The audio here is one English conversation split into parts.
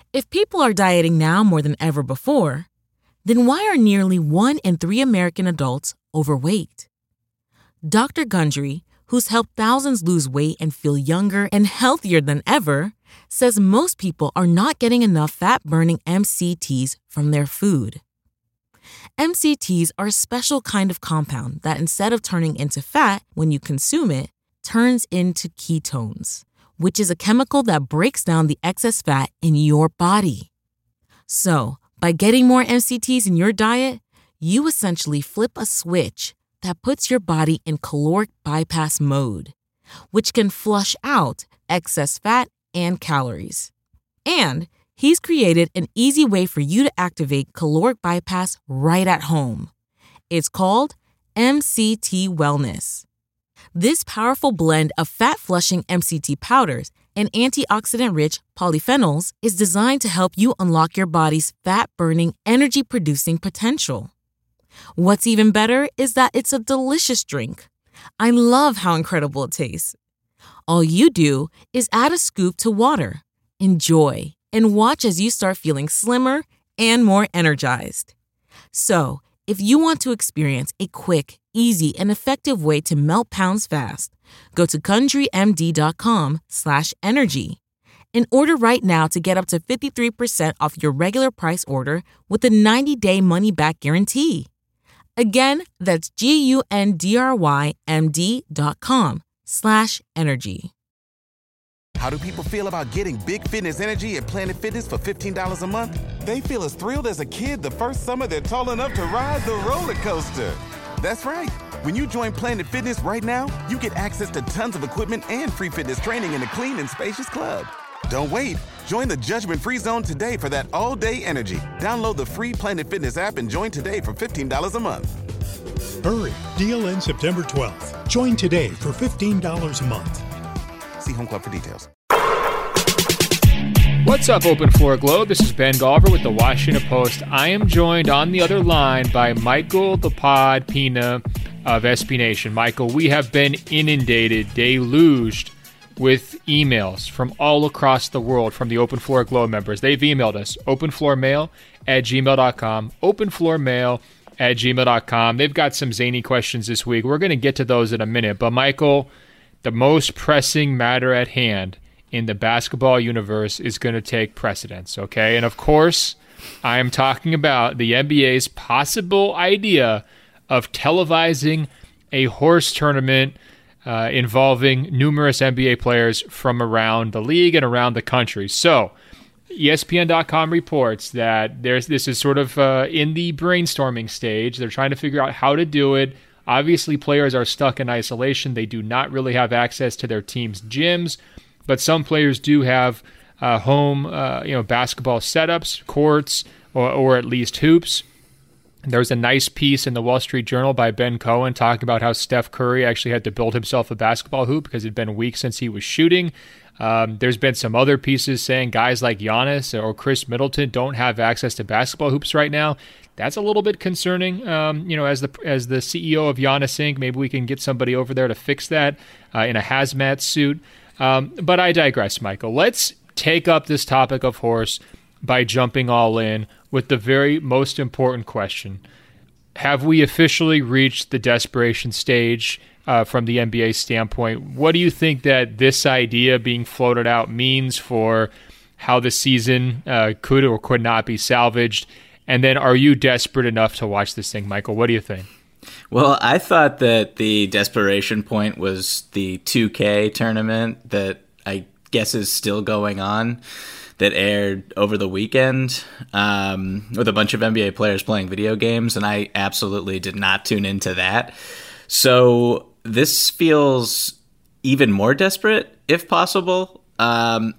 If people are dieting now more than ever before, then why are nearly 1 in 3 American adults overweight? Dr. Gundry, who's helped thousands lose weight and feel younger and healthier than ever, says most people are not getting enough fat-burning MCTs from their food. MCTs are a special kind of compound that instead of turning into fat when you consume it, turns into ketones, which is a chemical that breaks down the excess fat in your body. So, by getting more MCTs in your diet, you essentially flip a switch that puts your body in caloric bypass mode, which can flush out excess fat and calories. And he's created an easy way for you to activate caloric bypass right at home. It's called MCT Wellness. This powerful blend of fat-flushing MCT powders and antioxidant-rich polyphenols is designed to help you unlock your body's fat-burning, energy-producing potential. What's even better is that it's a delicious drink. I love how incredible it tastes. All you do is add a scoop to water, enjoy, and watch as you start feeling slimmer and more energized. So, if you want to experience a quick, easy, and effective way to melt pounds fast, go to GundryMD.com/energy and order right now to get up to 53% off your regular price order with a 90-day money-back guarantee. Again, that's GUNDRYMD.com/energy. How do people feel about getting Big Fitness Energy at Planet Fitness for $15 a month? They feel as thrilled as a kid the first summer they're tall enough to ride the roller coaster. That's right. When you join Planet Fitness right now, you get access to tons of equipment and free fitness training in a clean and spacious club. Don't wait. Join the judgment-free zone today for that all-day energy. Download the free Planet Fitness app and join today for $15 a month. Hurry. Deal ends September 12th. Join today for $15 a month. See Home Club for details. What's up, Open Floor Globe? This is Ben Galver with the Washington Post. I am joined on the other line by Michael the Pod Pina of SB Nation. Michael, we have been inundated, deluged with emails from all across the world from the Open Floor Globe members. They've emailed us, openfloormail@gmail.com, openfloormail@gmail.com. They've got some zany questions this week. We're going to get to those in a minute. But, Michael, the most pressing matter at hand in the basketball universe is going to take precedence, okay? And, of course, I am talking about the NBA's possible idea of televising a horse tournament involving numerous NBA players from around the league and around the country. So, ESPN.com reports that this is sort of in the brainstorming stage. They're trying to figure out how to do it. Obviously, players are stuck in isolation. They do not really have access to their team's gyms, but some players do have home basketball setups, courts, or at least hoops. There's a nice piece in the Wall Street Journal by Ben Cohen talking about how Steph Curry actually had to build himself a basketball hoop because it had been weeks since he was shooting. There's been some other pieces saying guys like Giannis or Chris Middleton don't have access to basketball hoops right now. That's a little bit concerning. As the CEO of Giannis Inc., maybe we can get somebody over there to fix that in a hazmat suit. But I digress, Michael. Let's take up this topic of horse by jumping all in with the very most important question. Have we officially reached the desperation stage from the NBA standpoint? What do you think that this idea being floated out means for how the season could or could not be salvaged? And then are you desperate enough to watch this thing, Michael? What do you think? Well, I thought that the desperation point was the 2K tournament that I guess is still going on, that aired over the weekend with a bunch of NBA players playing video games, and I absolutely did not tune into that. So this feels even more desperate, if possible. I'm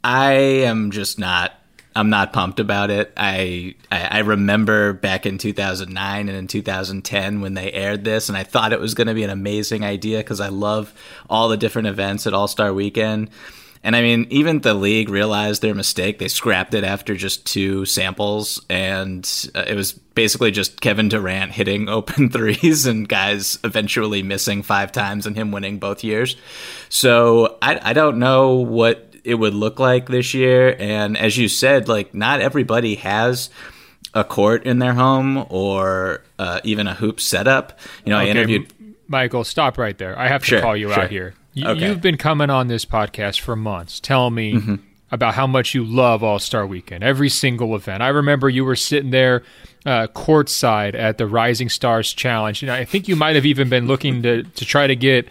not pumped about it. I remember back in 2009 and in 2010 when they aired this, and I thought it was going to be an amazing idea because I love all the different events at All-Star Weekend. And I mean, even the league realized their mistake. They scrapped it after just 2 samples, and it was basically just Kevin Durant hitting open threes and guys eventually missing 5 times and him winning both years. So I don't know what it would look like this year. And as you said, like, not everybody has a court in their home or even a hoop setup. You know, I interviewed Michael. Stop right there. I have to call you out here. You've been coming on this podcast for months, telling me about how much you love All-Star Weekend, every single event. I remember you were sitting there courtside at the Rising Stars Challenge. You know, I think you might have even been looking to try to get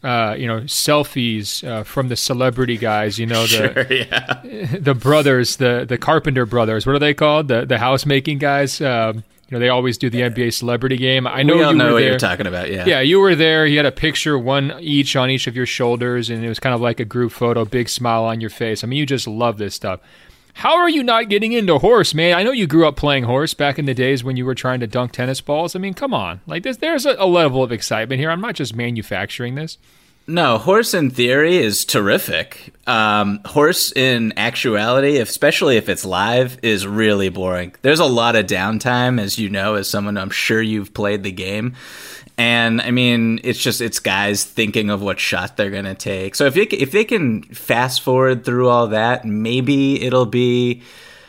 selfies from the celebrity guys. You know, the brothers, the Carpenter brothers. What are they called? The house making guys. They always do the NBA celebrity game. I know we all you know were what there. You're talking about. Yeah, yeah, you were there. You had a picture, one each on each of your shoulders, and it was kind of like a group photo. Big smile on your face. I mean, you just love this stuff. How are you not getting into horse, man? I know you grew up playing horse back in the days when you were trying to dunk tennis balls. I mean, come on. Like, there's a level of excitement here. I'm not just manufacturing this. No, horse in theory is terrific. Horse in actuality, especially if it's live, is really boring. There's a lot of downtime, as you know, as someone I'm sure you've played the game. And I mean, it's guys thinking of what shot they're going to take. So if they can fast forward through all that, maybe it'll be...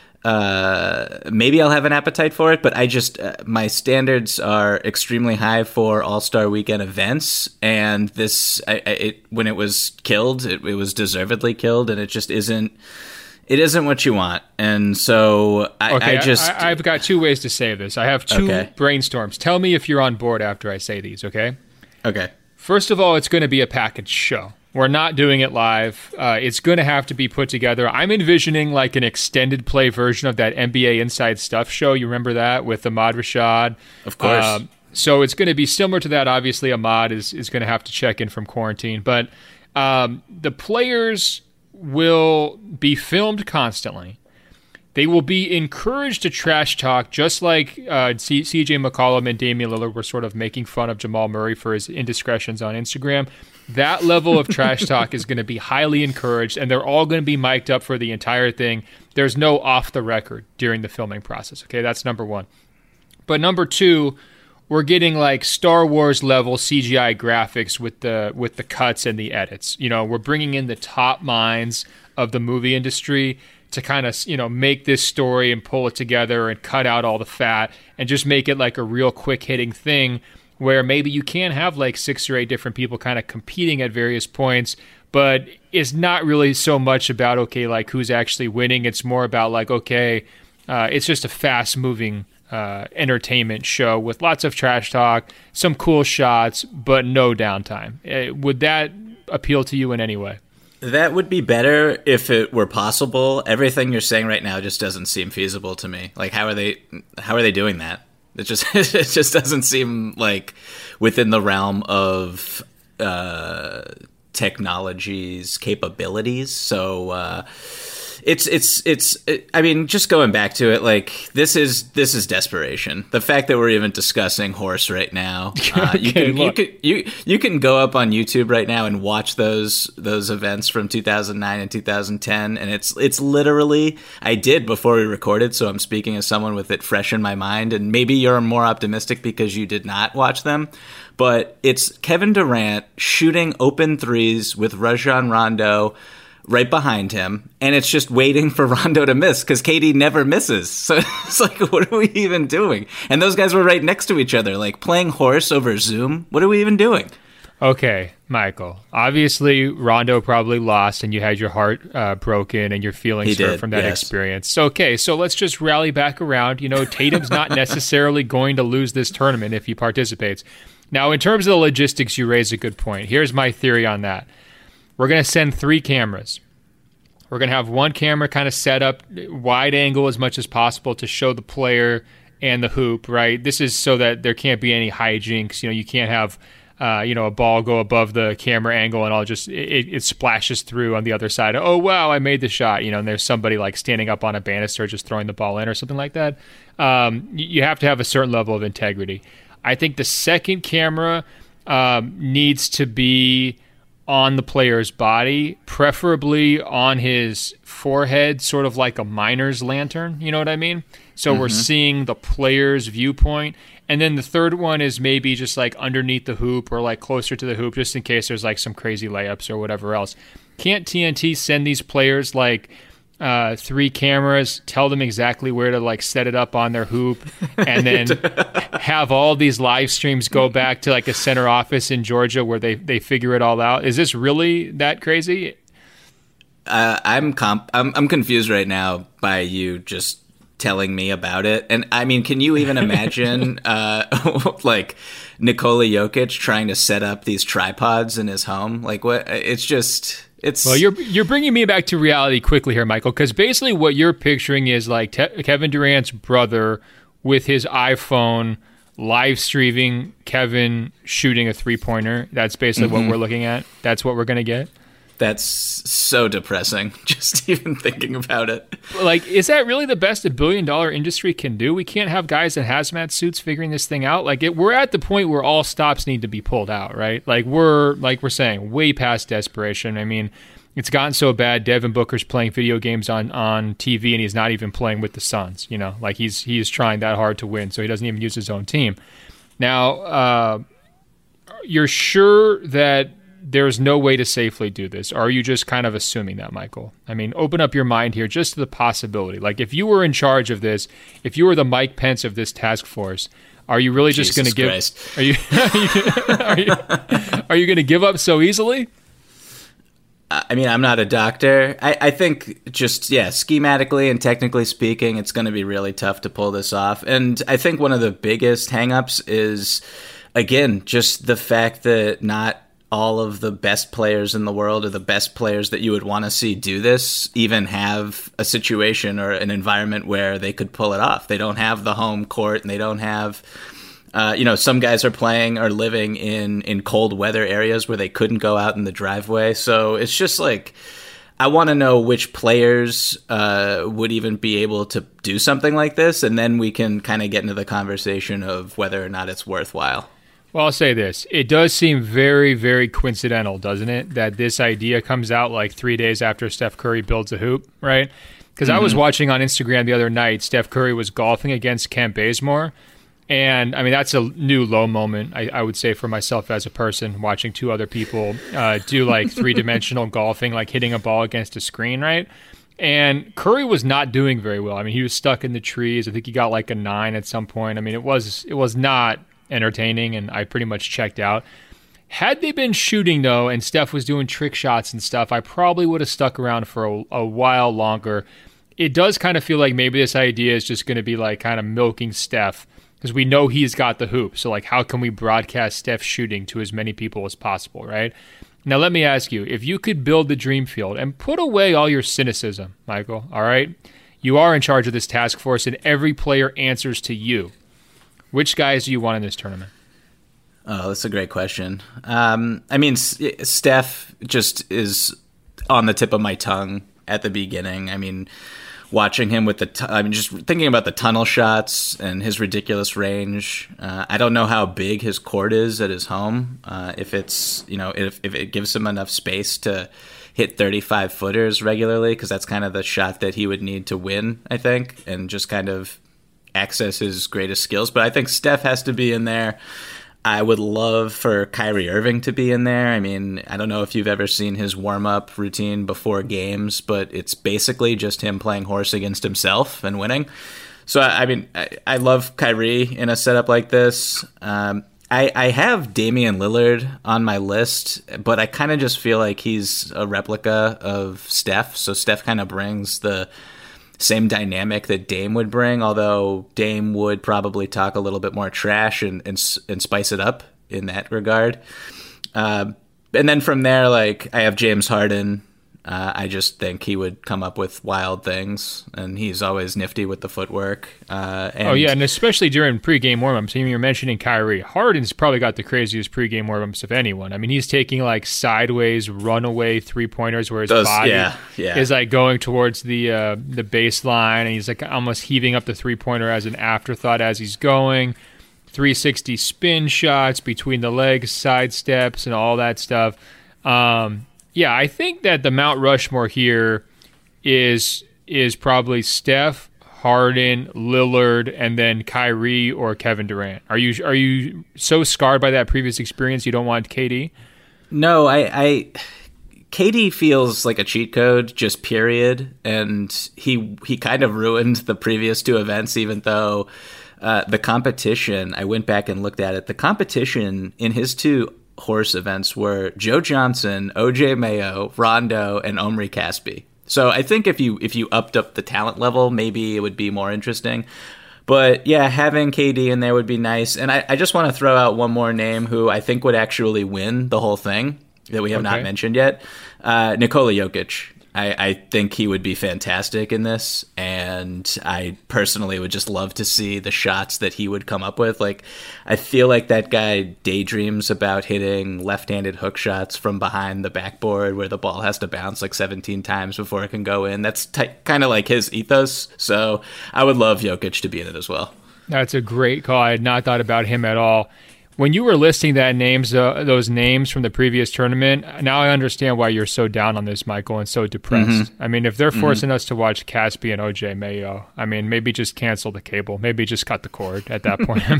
maybe I'll have an appetite for it, but I just my standards are extremely high for All-Star Weekend events, and this when it was killed, it was deservedly killed, and it just isn't what you want. And so I've got two ways to say this. I have two brainstorms. Tell me if you're on board after I say these, okay? Okay. First of all, it's going to be a package show. We're not doing it live. It's going to have to be put together. I'm envisioning like an extended play version of that NBA Inside Stuff show. You remember that with Ahmad Rashad? Of course. So it's going to be similar to that. Obviously, Ahmad is going to have to check in from quarantine. But the players will be filmed constantly. They will be encouraged to trash talk, just like C.J. McCollum and Damian Lillard were sort of making fun of Jamal Murray for his indiscretions on Instagram. That level of trash talk is going to be highly encouraged, and they're all going to be mic'd up for the entire thing. There's no off the record during the filming process. Okay, that's number one. But number two, we're getting like Star Wars level CGI graphics with the cuts and the edits. You know, we're bringing in the top minds of the movie industry to kind of, make this story and pull it together and cut out all the fat and just make it like a real quick hitting thing where maybe you can have like 6 or 8 different people kind of competing at various points, but it's not really so much about, okay, like who's actually winning. It's more about like, okay, it's just a fast moving entertainment show with lots of trash talk, some cool shots, but no downtime. Would that appeal to you in any way? That would be better if it were possible. Everything you're saying right now just doesn't seem feasible to me. Like, how are they doing that? It just doesn't seem like within the realm of technology's capabilities. So I mean, just going back to it, like this is desperation. The fact that we're even discussing horse right now, you can go up on YouTube right now and watch those events from 2009 and 2010, and it's literally, I did before we recorded, so I'm speaking as someone with it fresh in my mind, and maybe you're more optimistic because you did not watch them, but it's Kevin Durant shooting open threes with Rajon Rondo right behind him, and it's just waiting for Rondo to miss because KD never misses. So it's like, what are we even doing? And those guys were right next to each other, like playing horse over Zoom. What are we even doing? Okay, Michael. Obviously, Rondo probably lost, and you had your heart broken, and your feelings hurt from that experience. Okay, so let's just rally back around. Tatum's not necessarily going to lose this tournament if he participates. Now, in terms of the logistics, you raise a good point. Here's my theory on that. We're going to send 3 cameras. We're going to have one camera kind of set up wide angle as much as possible to show the player and the hoop, right? This is so that there can't be any hijinks. You can't have, a ball go above the camera angle and all it splashes through on the other side. Oh, wow, I made the shot, and there's somebody like standing up on a banister just throwing the ball in or something like that. You have to have a certain level of integrity. I think the second camera needs to be on the player's body, preferably on his forehead, sort of like a miner's lantern, you know what I mean? So we're seeing the player's viewpoint. And then the third one is maybe just like underneath the hoop or like closer to the hoop, just in case there's like some crazy layups or whatever else. Can't TNT send these players like 3 cameras, tell them exactly where to like set it up on their hoop, and then have all these live streams go back to like a center office in Georgia where they figure it all out? Is this really that crazy? I'm confused right now by you just telling me about it. And I mean, can you even imagine like Nikola Jokic trying to set up these tripods in his home? Like what? Well, you're bringing me back to reality quickly here, Michael, because basically what you're picturing is like Kevin Durant's brother with his iPhone live streaming Kevin shooting a 3-pointer. That's basically what we're looking at. That's what we're going to get. That's so depressing, just even thinking about it. Like, is that really the best a billion-dollar industry can do? We can't have guys in hazmat suits figuring this thing out. Like, we're at the point where all stops need to be pulled out, right? Like we're saying, way past desperation. I mean, it's gotten so bad. Devin Booker's playing video games on TV, and he's not even playing with the Suns. You know, like he's trying that hard to win, so he doesn't even use his own team. Now, you're sure that there's no way to safely do this? Or are you just kind of assuming that, Michael? I mean, open up your mind here just to the possibility. Like, if you were in charge of this, if you were the Mike Pence of this task force, are you really just going to give? Are you going to give up so easily? I mean, I'm not a doctor. I think just, schematically and technically speaking, it's going to be really tough to pull this off. And I think one of the biggest hangups is, again, just the fact that not all of the best players in the world, or the best players that you would want to see do this, even have a situation or an environment where they could pull it off. They don't have the home court, and they don't have, some guys are playing or living in cold weather areas where they couldn't go out in the driveway. So it's just like, I want to know which players would even be able to do something like this, and then we can kind of get into the conversation of whether or not it's worthwhile. Well, I'll say this. It does seem very, very coincidental, doesn't it, that this idea comes out like 3 days after Steph Curry builds a hoop, right? Because I was watching on Instagram the other night, Steph Curry was golfing against Kent Bazemore. And, I mean, that's a new low moment, I would say, for myself as a person, watching 2 other people do like 3-dimensional golfing, like hitting a ball against a screen, right? And Curry was not doing very well. I mean, he was stuck in the trees. I think he got like a 9 at some point. I mean, it was not entertaining, and I pretty much checked out. Had they been shooting, though, and Steph was doing trick shots and stuff, I probably would have stuck around for a while longer. It does kind of feel like maybe this idea is just going to be like kind of milking Steph, because we know he's got the hoop. So, like, how can we broadcast Steph shooting to as many people as possible, right? Now, let me ask you, if you could build the dream field and put away all your cynicism, Michael, all right? You are in charge of this task force, and every player answers to you. Which guys do you want in this tournament? Oh, that's a great question. I mean, Steph just is on the tip of my tongue at the beginning. I mean, watching him with just thinking about the tunnel shots and his ridiculous range. I don't know how big his court is at his home. If it's, if it gives him enough space to hit 35 footers regularly, because that's kind of the shot that he would need to win, I think, and just kind of access his greatest skills. But I think Steph has to be in there. I would love for Kyrie Irving to be in there. I mean, I don't know if you've ever seen his warm-up routine before games, but it's basically just him playing horse against himself and winning. So, I mean, I love Kyrie in a setup like this. I have Damian Lillard on my list, but I kind of just feel like he's a replica of Steph. So Steph kind of brings the same dynamic that Dame would bring, although Dame would probably talk a little bit more trash and spice it up in that regard. And then from there, like, I have James Harden. I just think he would come up with wild things, and he's always nifty with the footwork. And especially during pregame warm-ups. I mean, you're mentioning Kyrie. Harden's probably got the craziest pregame warm-ups of anyone. I mean, he's taking like sideways runaway 3-pointers where his body is like going towards the baseline, and he's like almost heaving up the 3-pointer as an afterthought as he's going. 360 spin shots between the legs, side steps, and all that stuff. Yeah, I think that the Mount Rushmore here is probably Steph, Harden, Lillard, and then Kyrie or Kevin Durant. Are you so scarred by that previous experience you don't want KD? No, KD feels like a cheat code, just period. And he kind of ruined the previous two events, even though the competition, I went back and looked at it. The competition in his two horse events were Joe Johnson, OJ Mayo, Rondo, and Omri Caspi. So I think if you upped up the talent level, maybe it would be more interesting. But yeah, having KD in there would be nice. And I just want to throw out one more name who I think would actually win the whole thing that we have not mentioned yet. Nikola Jokic. I think he would be fantastic in this, and I personally would just love to see the shots that he would come up with. Like, I feel like that guy daydreams about hitting left-handed hook shots from behind the backboard where the ball has to bounce like 17 times before it can go in. That's kind of like his ethos, so I would love Jokic to be in it as well. That's a great call. I had not thought about him at all. When you were listing those names from the previous tournament, now I understand why you're so down on this, Michael, and so depressed. I mean, if they're forcing us to watch Caspi and OJ Mayo, I mean, maybe just cancel the cable. Maybe just cut the cord at that point.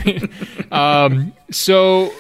I mean, so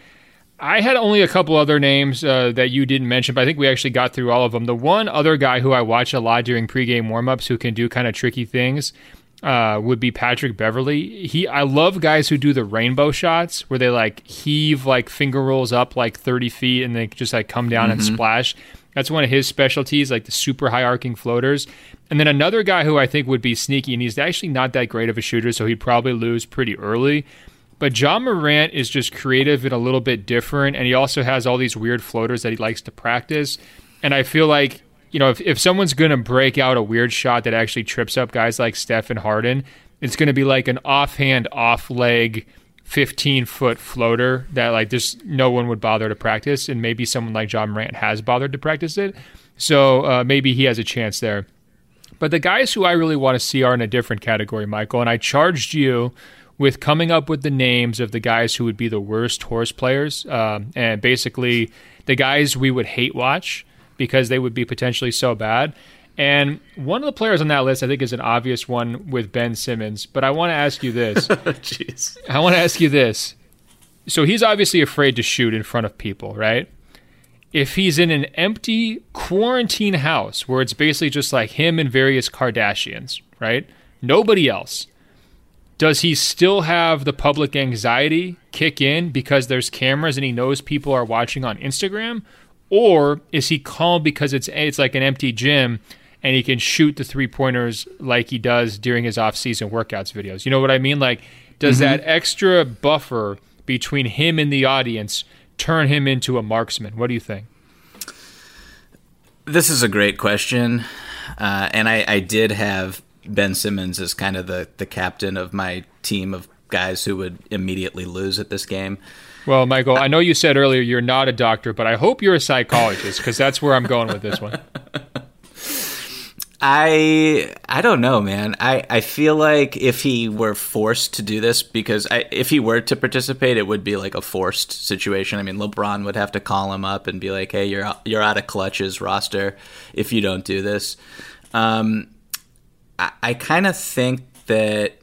I had only a couple other names that you didn't mention, but I think we actually got through all of them. The one other guy who I watch a lot during pregame warmups who can do kind of tricky things would be Patrick Beverley. I love guys who do the rainbow shots where they like heave like finger rolls up like 30 feet and they just like come down and splash. That's one of his specialties, like the super high arcing floaters. And then another guy who I think would be sneaky, and he's actually not that great of a shooter, so he'd probably lose pretty early. But John Morant is just creative and a little bit different, and he also has all these weird floaters that he likes to practice. And I feel like, you know, if someone's going to break out a weird shot that actually trips up guys like Steph and Harden, it's going to be like an offhand, off-leg, 15-foot floater that like just no one would bother to practice, and maybe someone like John Morant has bothered to practice it. So maybe he has a chance there. But the guys who I really want to see are in a different category, Michael, and I charged you with coming up with the names of the guys who would be the worst horse players, and basically the guys we would hate watch because they would be potentially so bad. And one of the players on that list, I think, is an obvious one with Ben Simmons. But I want to ask you this. Jeez. I want to ask you this. So he's obviously afraid to shoot in front of people, right? If he's in an empty quarantine house where it's basically just like him and various Kardashians, right? Nobody else. Does he still have the public anxiety kick in because there's cameras and he knows people are watching on Instagram? Or is he calm because it's like an empty gym and he can shoot the three-pointers like he does during his off-season workouts videos? You know what I mean? Like, does that extra buffer between him and the audience turn him into a marksman? What do you think? This is a great question. And I did have Ben Simmons as kind of the captain of my team of guys who would immediately lose at this game. Well, Michael, I know you said earlier you're not a doctor, but I hope you're a psychologist because that's where I'm going with this one. I don't know, man. I feel like if he were forced to do this, because if he were to participate, it would be like a forced situation. I mean, LeBron would have to call him up and be like, "Hey, you're out of Clutch's roster if you don't do this." I kind of think that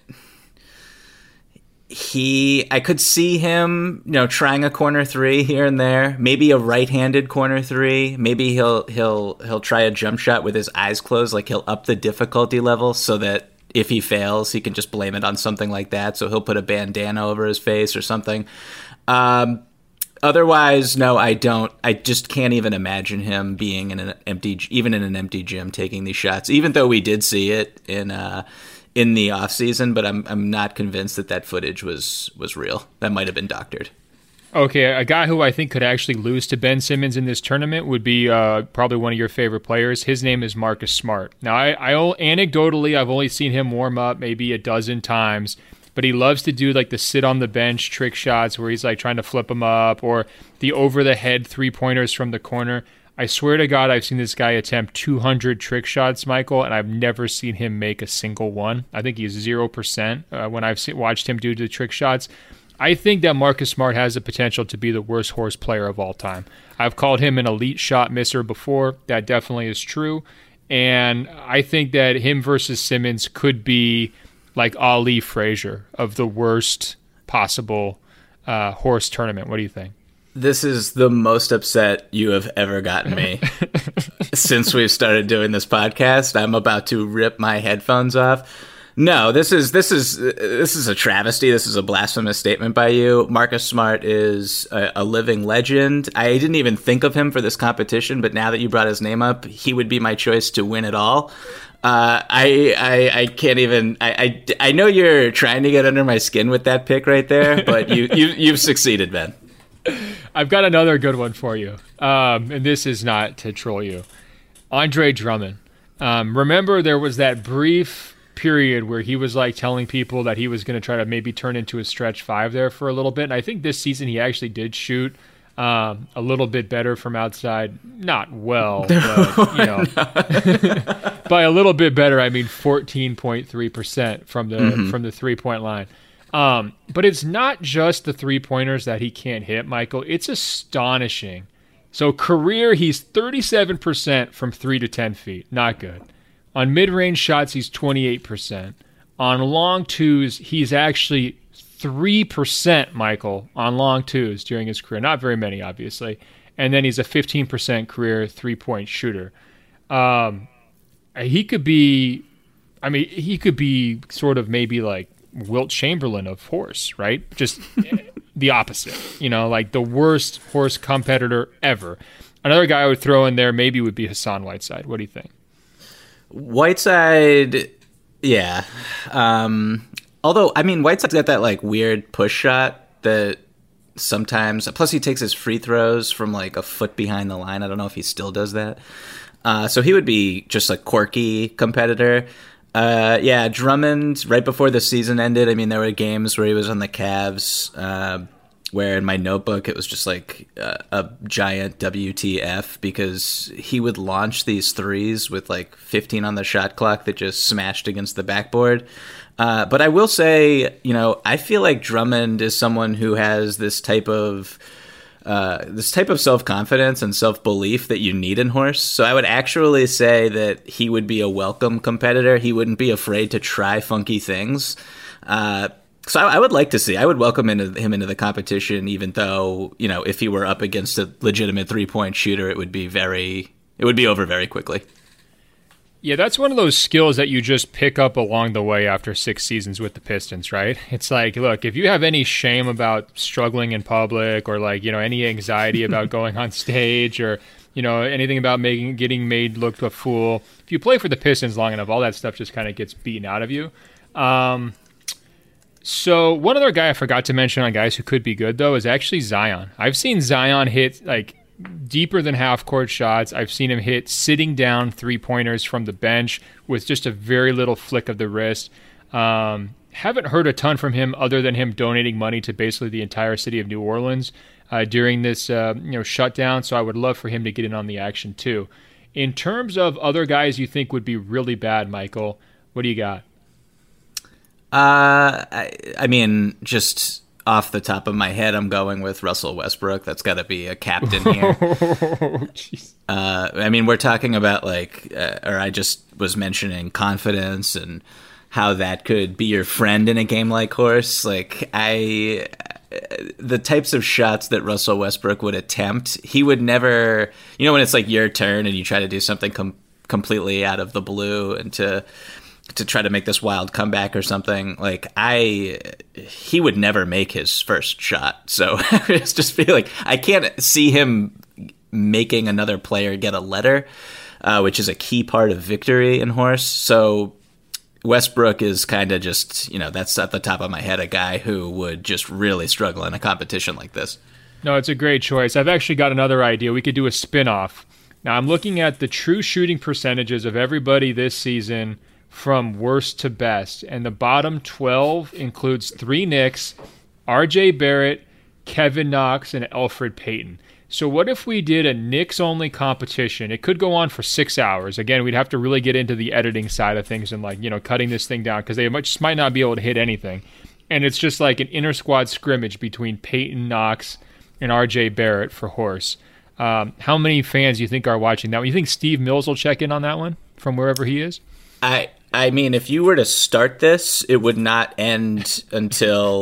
I could see him, trying a corner three here and there, maybe a right-handed corner three. Maybe he'll try a jump shot with his eyes closed, like he'll up the difficulty level so that if he fails, he can just blame it on something like that. So he'll put a bandana over his face or something. Otherwise, no, I don't. I just can't even imagine him being in an empty gym taking these shots, even though we did see it in the off season, but I'm not convinced that footage was real. That might have been doctored. Okay, a guy who I think could actually lose to Ben Simmons in this tournament would be probably one of your favorite players. His name is Marcus Smart. Now, I anecdotally, I've only seen him warm up maybe a dozen times, but he loves to do like the sit on the bench trick shots where he's like trying to flip them up, or the over the head 3-pointers from the corner. I swear to God, I've seen this guy attempt 200 trick shots, Michael, and I've never seen him make a single one. I think he's 0% when I've watched him do the trick shots. I think that Marcus Smart has the potential to be the worst horse player of all time. I've called him an elite shot misser before. That definitely is true. And I think that him versus Simmons could be like Ali Frazier of the worst possible horse tournament. What do you think? This is the most upset you have ever gotten me since we've started doing this podcast. I'm about to rip my headphones off. No, this is a travesty. This is a blasphemous statement by you. Marcus Smart is a living legend. I didn't even think of him for this competition, but now that you brought his name up, he would be my choice to win it all. I can't even. I know you're trying to get under my skin with that pick right there, but you've succeeded, Ben. I've got another good one for you, and this is not to troll you. Andre Drummond. Remember, there was that brief period where he was like telling people that he was going to try to maybe turn into a stretch five there for a little bit. And I think this season he actually did shoot a little bit better from outside. Not well, but, you know, by a little bit better, I mean 14.3% from the 3-point line. But it's not just the 3-pointers that he can't hit, Michael. It's astonishing. So career, he's 37% from 3 to 10 feet. Not good. On mid-range shots, he's 28%. On long twos, he's actually 3%, Michael, on long twos during his career. Not very many, obviously. And then he's a 15% career 3-point shooter. He could be sort of maybe like Wilt Chamberlain of horse, right? Just the opposite, you know, like the worst horse competitor ever. Another guy I would throw in there maybe would be Hassan Whiteside. What do you think? Whiteside, yeah. Although, I mean, Whiteside's got that like weird push shot that sometimes, plus he takes his free throws from like a foot behind the line. I don't know if he still does that. So he would be just a quirky competitor. Yeah, Drummond, right before the season ended, I mean, there were games where he was on the Cavs, where in my notebook it was just like a giant WTF, because he would launch these threes with like 15 on the shot clock that just smashed against the backboard. But I will say, you know, I feel like Drummond is someone who has this type of self-confidence and self-belief that you need in horse. So I would actually say that he would be a welcome competitor. He wouldn't be afraid to try funky things. So I would like to see. I would welcome him into the competition, even though, you know, if he were up against a legitimate 3-point shooter, it would be over very quickly. Yeah, that's one of those skills that you just pick up along the way after 6 seasons with the Pistons, right? It's like, look, if you have any shame about struggling in public, or like, you know, any anxiety about going on stage, or, you know, anything about getting made look a fool, if you play for the Pistons long enough, all that stuff just kind of gets beaten out of you. So one other guy I forgot to mention on guys who could be good, though, is actually Zion. I've seen Zion hit like deeper than half-court shots. I've seen him hit sitting down 3-pointers from the bench with just a very little flick of the wrist. Haven't heard a ton from him other than him donating money to basically the entire city of New Orleans during this shutdown, so I would love for him to get in on the action too. In terms of other guys you think would be really bad, Michael, what do you got? I mean, just off the top of my head, I'm going with Russell Westbrook. That's got to be a captain here. I mean, we're talking about like, or I just was mentioning confidence and how that could be your friend in a game like horse. Like the types of shots that Russell Westbrook would attempt, he would never, you know, when it's like your turn and you try to do something completely out of the blue and to try to make this wild comeback or something, like he would never make his first shot. So I just feel like I can't see him making another player get a letter, which is a key part of victory in horse. So Westbrook is kind of just, you know, that's at the top of my head, a guy who would just really struggle in a competition like this. No, it's a great choice. I've actually got another idea. We could do a spin-off. Now I'm looking at the true shooting percentages of everybody this season from worst to best, and the bottom 12 includes 3 Knicks, R.J. Barrett, Kevin Knox, and Elfrid Payton. So what if we did a Knicks-only competition? It could go on for 6 hours. Again, we'd have to really get into the editing side of things and, like, you know, cutting this thing down because they might not be able to hit anything. And it's just like an inter-squad scrimmage between Payton, Knox, and R.J. Barrett for horse. How many fans do you think are watching that one? You think Steve Mills will check in on that one from wherever he is? I mean, if you were to start this, it would not end until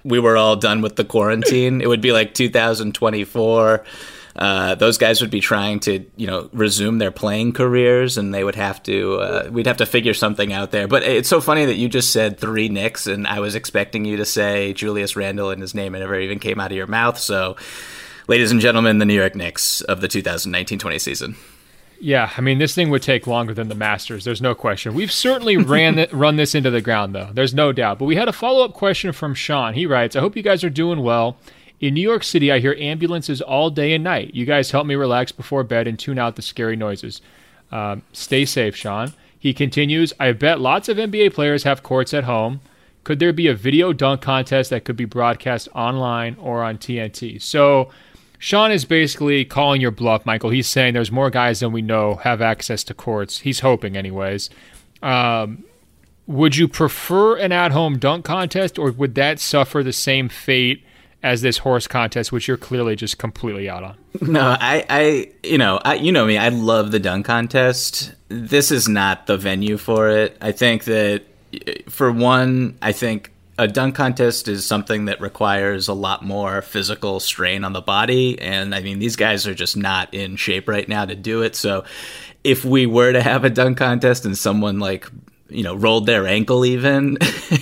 we were all done with the quarantine. It would be like 2024. Those guys would be trying to, resume their playing careers, and they would have to, we'd have to figure something out there. But it's so funny that you just said 3 Knicks, and I was expecting you to say Julius Randle, and his name never even came out of your mouth. So, ladies and gentlemen, the New York Knicks of the 2019-20 season. Yeah, I mean, this thing would take longer than the Masters. There's no question. We've certainly run this into the ground, though. There's no doubt. But we had a follow-up question from Sean. He writes, I hope you guys are doing well. In New York City, I hear ambulances all day and night. You guys help me relax before bed and tune out the scary noises. Stay safe, Sean. He continues, I bet lots of NBA players have courts at home. Could there be a video dunk contest that could be broadcast online or on TNT? So Sean is basically calling your bluff, Michael. He's saying there's more guys than we know have access to courts. He's hoping anyways. Would you prefer an at-home dunk contest, or would that suffer the same fate as this horse contest, which you're clearly just completely out on? No, you know me, I love the dunk contest. This is not the venue for it. I think that, for one, I think a dunk contest is something that requires a lot more physical strain on the body. And I mean, these guys are just not in shape right now to do it. So if we were to have a dunk contest and someone rolled their ankle even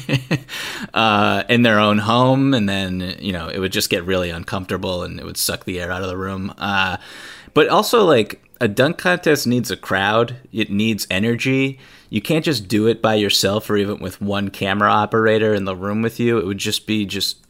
in their own home, and then, it would just get really uncomfortable and it would suck the air out of the room. But also, a dunk contest needs a crowd. It needs energy. You can't just do it by yourself or even with one camera operator in the room with you. It would just be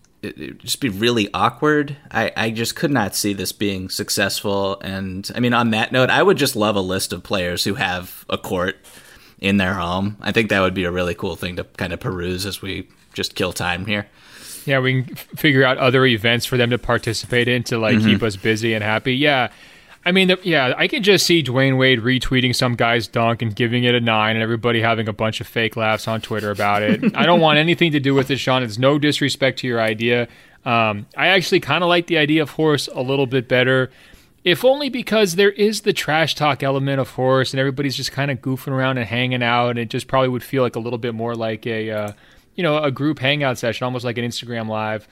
really awkward. I just could not see this being successful. And I mean, on that note, I would just love a list of players who have a court in their home. I think that would be a really cool thing to kind of peruse as we just kill time here. Yeah, we can figure out other events for them to participate in to keep us busy and happy. Yeah. I mean, I can just see Dwayne Wade retweeting some guy's dunk and giving it a 9 and everybody having a bunch of fake laughs on Twitter about it. I don't want anything to do with it, Sean. It's no disrespect to your idea. I actually kind of like the idea of horse a little bit better, if only because there is the trash talk element of horse and everybody's just kind of goofing around and hanging out, and it just probably would feel like a little bit more like a group hangout session, almost like an Instagram Live.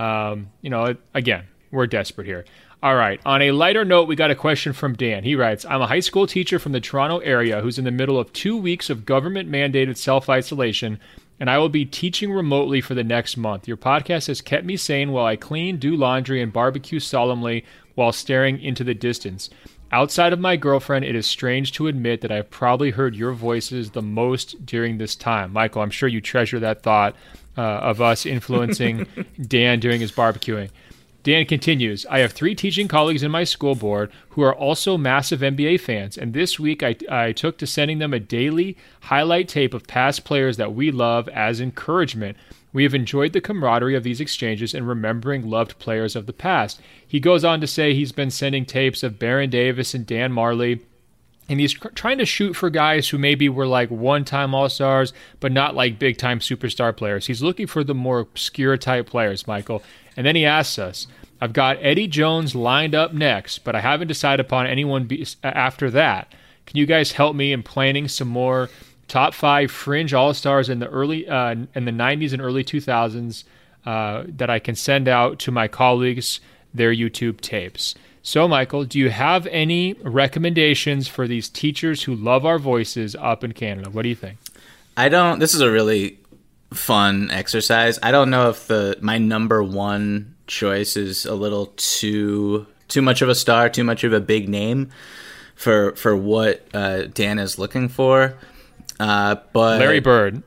Again, we're desperate here. All right. On a lighter note, we got a question from Dan. He writes, I'm a high school teacher from the Toronto area who's in the middle of 2 weeks of government-mandated self-isolation, and I will be teaching remotely for the next month. Your podcast has kept me sane while I clean, do laundry, and barbecue solemnly while staring into the distance. Outside of my girlfriend, it is strange to admit that I've probably heard your voices the most during this time. Michael, I'm sure you treasure that thought of us influencing Dan during his barbecuing. Dan continues, I have 3 teaching colleagues in my school board who are also massive NBA fans, and this week I took to sending them a daily highlight tape of past players that we love as encouragement. We have enjoyed the camaraderie of these exchanges and remembering loved players of the past. He goes on to say he's been sending tapes of Baron Davis and Dan Marley, and he's trying to shoot for guys who maybe were one-time All-Stars, but not big-time superstar players. He's looking for the more obscure-type players, Michael. And then he asks us, I've got Eddie Jones lined up next, but I haven't decided upon anyone after that. Can you guys help me in planning some more top 5 fringe All-Stars in the in the 90s and early 2000s that I can send out to my colleagues, their YouTube tapes? So, Michael, do you have any recommendations for these teachers who love our voices up in Canada? What do you think? This is a really fun exercise. I don't know if my number one choice is a little too much of a star, too much of a big name for what Dan is looking for. But Larry Bird.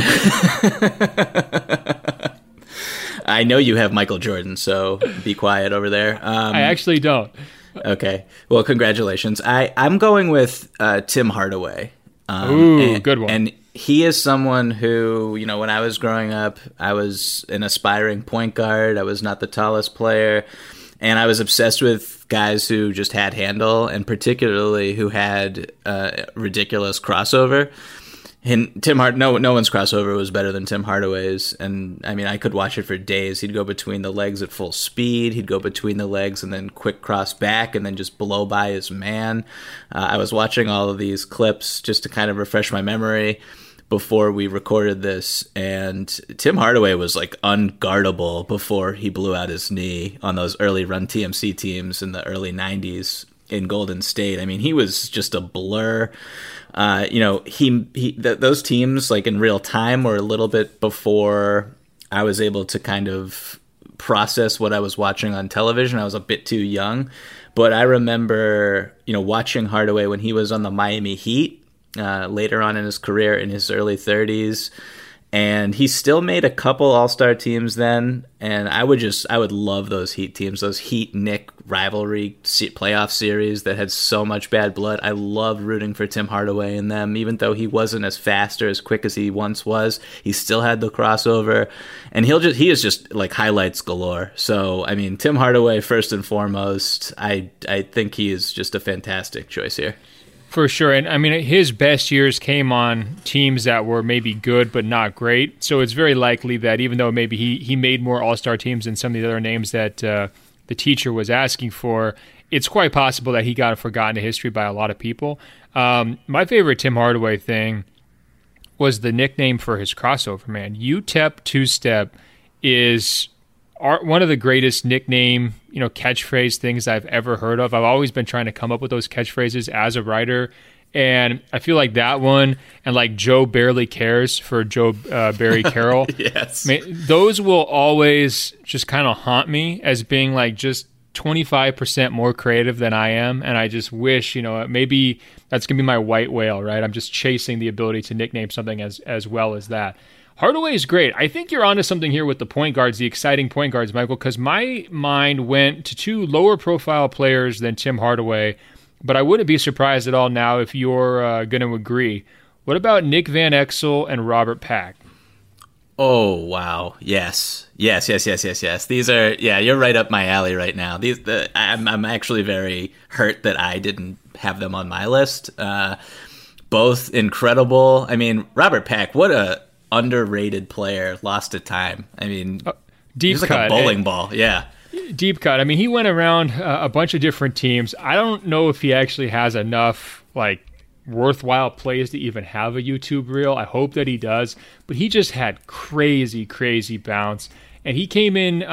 I know you have Michael Jordan, so be quiet over there. I actually don't. Okay. Well, congratulations. I'm going with Tim Hardaway. Good one. And he is someone who, when I was growing up, I was an aspiring point guard. I was not the tallest player. And I was obsessed with guys who just had handle, and particularly who had ridiculous crossover. And no one's crossover was better than Tim Hardaway's. And I mean, I could watch it for days. He'd go between the legs at full speed. He'd go between the legs and then quick cross back and then just blow by his man. I was watching all of these clips just to kind of refresh my memory. before we recorded this, and Tim Hardaway was like unguardable before he blew out his knee on those early Run TMC teams in the early 90s in Golden State. I mean, he was just a blur. Those teams, like in real time, were a little bit before I was able to kind of process what I was watching on television. I was a bit too young, but I remember, watching Hardaway when he was on the Miami Heat later on in his career in his early 30s. And he still made a couple All-Star teams then, and I would love those Heat teams, those Heat-Knick rivalry playoff series that had so much bad blood. I loved rooting for Tim Hardaway in them, even though he wasn't as fast or as quick as he once was. He still had the crossover, and he is just like highlights galore. So, I mean, Tim Hardaway first and foremost. I think he is just a fantastic choice here. For sure. And I mean, his best years came on teams that were maybe good but not great. So it's very likely that even though maybe he made more All-Star teams than some of the other names that the teacher was asking for, it's quite possible that he got forgotten in history by a lot of people. My favorite Tim Hardaway thing was the nickname for his crossover, man. UTEP two-step is one of the greatest nickname, catchphrase things I've ever heard of. I've always been trying to come up with those catchphrases as a writer, and I feel like that one and like Joe Barely Cares for Joe Barry Carroll. Yes, those will always just kind of haunt me as being like just 25% more creative than I am, and I just wish, maybe that's gonna be my white whale, right? I'm just chasing the ability to nickname something as well as that. Hardaway is great. I think you're onto something here with the point guards, the exciting point guards, Michael, because my mind went to two lower profile players than Tim Hardaway, but I wouldn't be surprised at all now if you're going to agree. What about Nick Van Exel and Robert Pack? Oh, wow. Yes. These are, you're right up my alley right now. I'm actually very hurt that I didn't have them on my list. Both incredible. I mean, Robert Pack, what a underrated player, lost to time. I mean, deep cut, like a bowling ball. Yeah, deep cut. I mean, he went around a bunch of different teams. I don't know if he actually has enough like worthwhile plays to even have a YouTube reel. I hope that he does, but he just had crazy bounce, and he came in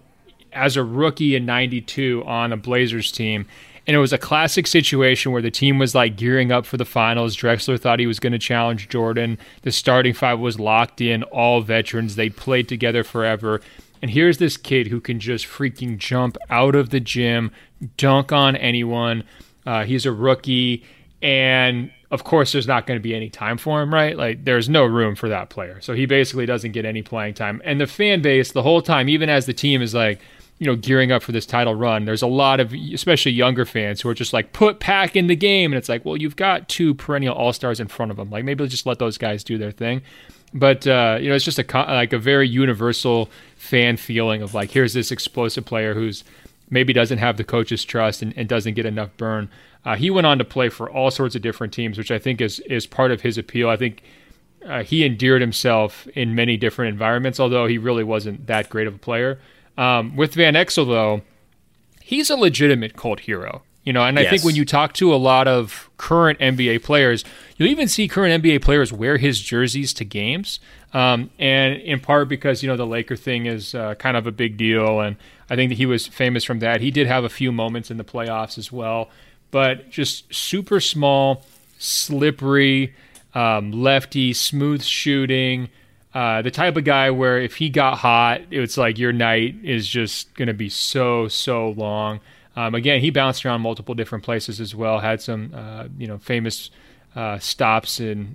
as a rookie in '92 on a Blazers team. And it was a classic situation where the team was like gearing up for the finals. Drexler thought he was going to challenge Jordan. The starting five was locked in, all veterans. They played together forever. And here's this kid who can just freaking jump out of the gym, dunk on anyone. He's a rookie. And of course, there's not going to be any time for him, right? Like, there's no room for that player. So he basically doesn't get any playing time. And the fan base, the whole time, even as the team is like, gearing up for this title run, there's a lot of, especially younger fans, who are just like, put Pack in the game. And it's like, well, you've got two perennial all-stars in front of them. Like, maybe just let those guys do their thing. But, it's just a very universal fan feeling of like, here's this explosive player who's maybe doesn't have the coach's trust and doesn't get enough burn. He went on to play for all sorts of different teams, which I think is part of his appeal. I think he endeared himself in many different environments, although he really wasn't that great of a player. With Van Exel, though, he's a legitimate cult hero, and I think when you talk to a lot of current NBA players, you'll even see current NBA players wear his jerseys to games, and in part because, the Laker thing is kind of a big deal, and I think that he was famous from that. He did have a few moments in the playoffs as well, but just super small, slippery, lefty, smooth shooting, the type of guy where if he got hot, it's like your night is just going to be so long. Again, he bounced around multiple different places as well. Had some, famous stops in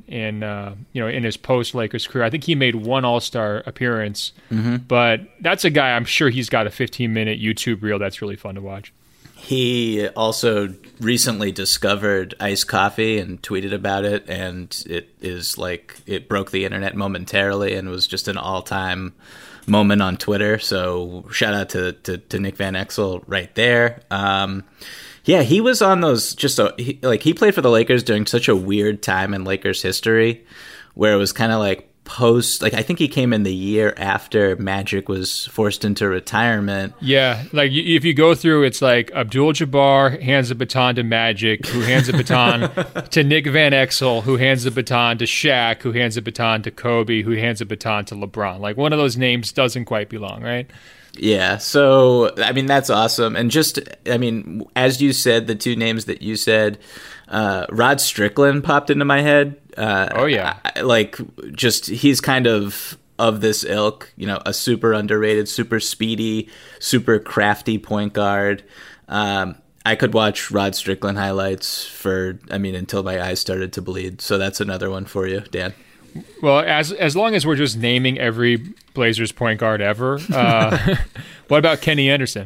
his post Lakers career. I think he made one All-Star appearance, but that's a guy I'm sure he's got a 15-minute YouTube reel that's really fun to watch. He also recently discovered iced coffee and tweeted about it, and it broke the internet momentarily and was just an all-time moment on Twitter. So shout out to Nick Van Exel right there. He was on those he played for the Lakers during such a weird time in Lakers history where it was kind of like I think he came in the year after Magic was forced into retirement. Yeah, like if you go through, it's like Abdul-Jabbar hands the baton to Magic, who hands the baton to Nick Van Exel, who hands the baton to Shaq, who hands the baton to Kobe, who hands the baton to LeBron. Like one of those names doesn't quite belong, right? Yeah, so, I mean, that's awesome. And just, I mean, as you said, the two names that you said, Rod Strickland popped into my head. Oh, yeah. He's kind of this ilk, you know, a super underrated, super speedy, super crafty point guard. I could watch Rod Strickland highlights until my eyes started to bleed. So that's another one for you, Dan. Well, as long as we're just naming every Blazers point guard ever, what about Kenny Anderson?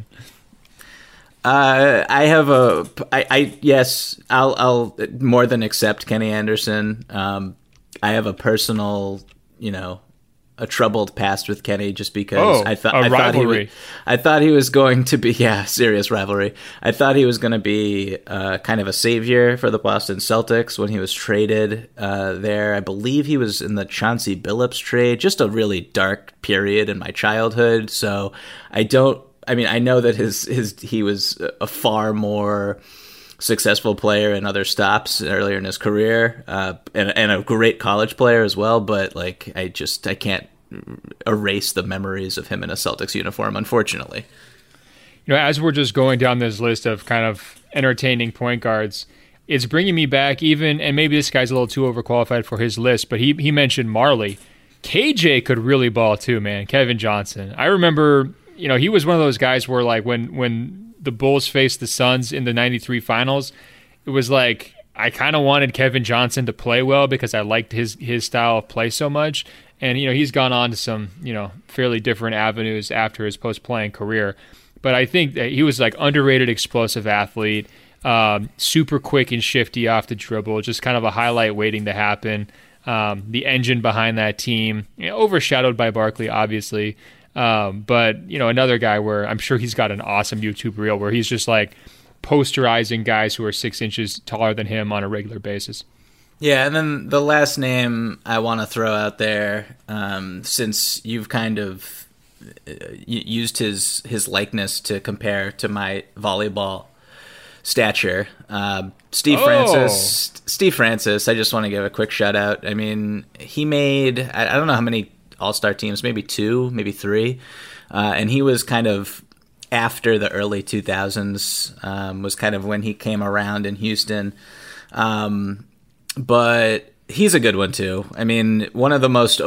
Yes, I'll more than accept Kenny Anderson. I have a personal, a troubled past with Kenny just because I thought he was going to be, serious rivalry. I thought he was going to be kind of a savior for the Boston Celtics when he was traded there. I believe he was in the Chauncey Billups trade, just a really dark period in my childhood. So I know that he was a far more successful player in other stops earlier in his career, and a great college player as well. But I can't erase the memories of him in a Celtics uniform, unfortunately. As we're just going down this list of kind of entertaining point guards, it's bringing me back even, and maybe this guy's a little too overqualified for his list, but he mentioned Marley. KJ could really ball too, man. Kevin Johnson. I remember, he was one of those guys where when the Bulls faced the Suns in the 93 finals, it was like I kind of wanted Kevin Johnson to play well because I liked his style of play so much. And, he's gone on to some, fairly different avenues after his post-playing career. But I think that he was underrated explosive athlete, super quick and shifty off the dribble, just kind of a highlight waiting to happen. The engine behind that team, overshadowed by Barkley, obviously. But, another guy where I'm sure he's got an awesome YouTube reel where he's just posterizing guys who are 6 inches taller than him on a regular basis. Yeah, and then the last name I want to throw out there, since you've kind of used his likeness to compare to my volleyball stature, Steve Francis. Steve Francis, I just want to give a quick shout out. I mean, he made, I don't know how many All-Star teams, maybe 2, maybe 3. And he was kind of after the early 2000s, was kind of when he came around in Houston. But he's a good one too. I mean, one of the most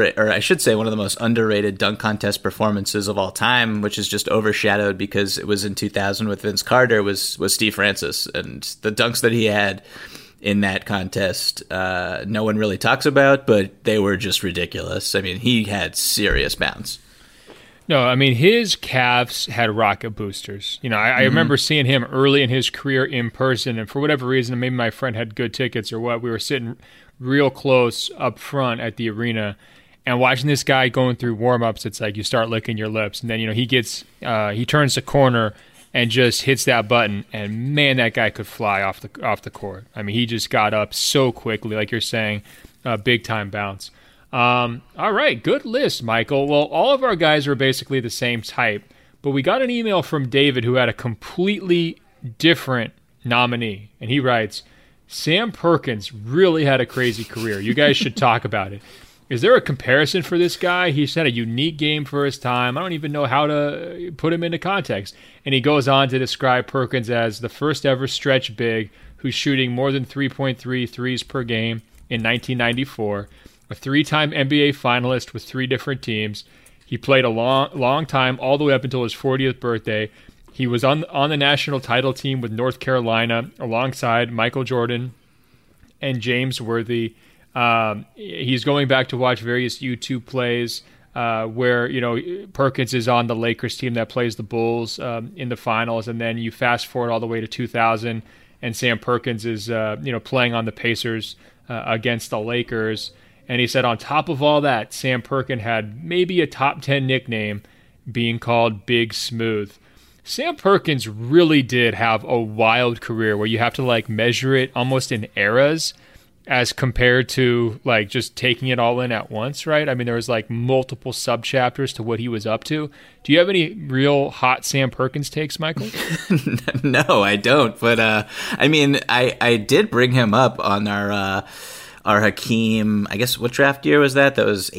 underrated dunk contest performances of all time, which is just overshadowed because it was in 2000 with Vince Carter, was Steve Francis. And the dunks that he had in that contest, no one really talks about, but they were just ridiculous. I mean, he had serious bounce. No, I mean, his calves had rocket boosters. I remember seeing him early in his career in person, and for whatever reason, maybe my friend had good tickets or what, we were sitting real close up front at the arena, and watching this guy going through warm-ups, it's like you start licking your lips, and then, he turns the corner and just hits that button, and man, that guy could fly off the court. I mean, he just got up so quickly, like you're saying, big-time bounce. All right, good list, Michael. Well, all of our guys are basically the same type, but we got an email from David who had a completely different nominee, and he writes, Sam Perkins really had a crazy career. You guys should talk about it. Is there a comparison for this guy? He's had a unique game for his time. I don't even know how to put him into context. And he goes on to describe Perkins as the first ever stretch big who's shooting more than 3.3 threes per game in 1994, a 3-time NBA finalist with 3 different teams. He played a long time, all the way up until his 40th birthday. He was on the national title team with North Carolina alongside Michael Jordan and James Worthy. He's going back to watch various YouTube plays where Perkins is on the Lakers team that plays the Bulls in the finals, and then you fast forward all the way to 2000, and Sam Perkins is playing on the Pacers against the Lakers. And he said on top of all that, Sam Perkins had maybe a top 10 nickname, being called Big Smooth. Sam Perkins really did have a wild career where you have to measure it almost in eras. as compared to like just taking it all in at once, right? I mean, there was like multiple sub chapters to what he was up to. Do you have any real hot Sam Perkins takes, Michael? No, I don't. But I mean, I did bring him up on our Hakeem. I guess what draft year was that? That was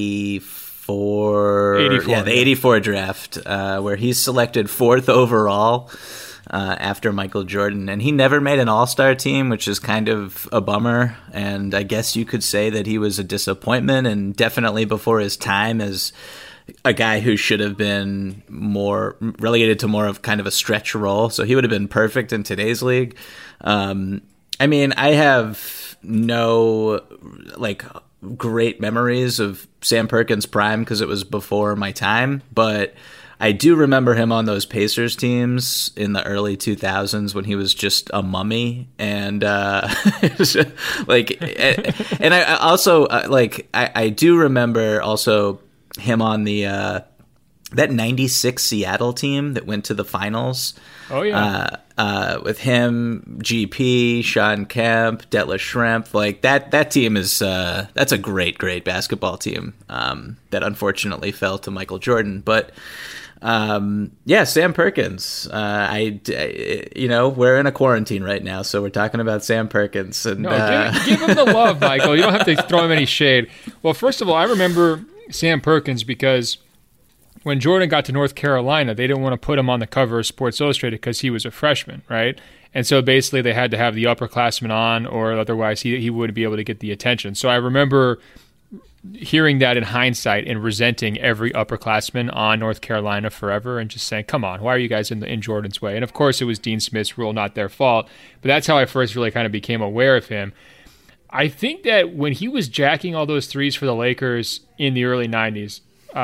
84. 84. Yeah, the 84 draft, where he's selected 4th overall. After Michael Jordan, and he never made an all-star team, which is kind of a bummer, and I guess you could say that he was a disappointment and definitely before his time as a guy who should have been more relegated to more of kind of a stretch role, so he would have been perfect in today's league. I mean, I have no like great memories of Sam Perkins' prime because it was before my time, but I do remember him on those Pacers teams in the early 2000s when he was just a mummy, and like, and I also like I do remember also him on the that '96 Seattle team that went to the finals. Oh yeah, with him, GP, Sean Kemp, Detlef Schrempf, like that team is that's a great basketball team that unfortunately fell to Michael Jordan, but. Yeah, Sam Perkins. You know, we're in a quarantine right now, so we're talking about Sam Perkins. And, give him the love, Michael. You don't have to throw him any shade. Well, first of all, I remember Sam Perkins because when Jordan got to North Carolina, they didn't want to put him on the cover of Sports Illustrated because he was a freshman, right? And so basically they had to have the upperclassmen on, or otherwise he wouldn't be able to get the attention. So I remember hearing that in hindsight and resenting every upperclassman on North Carolina forever and just saying, come on, why are you guys in Jordan's way? And of course it was Dean Smith's rule, not their fault. But that's how I first really kind of became aware of him. I think that when he was jacking all those threes for the Lakers in the early 90s,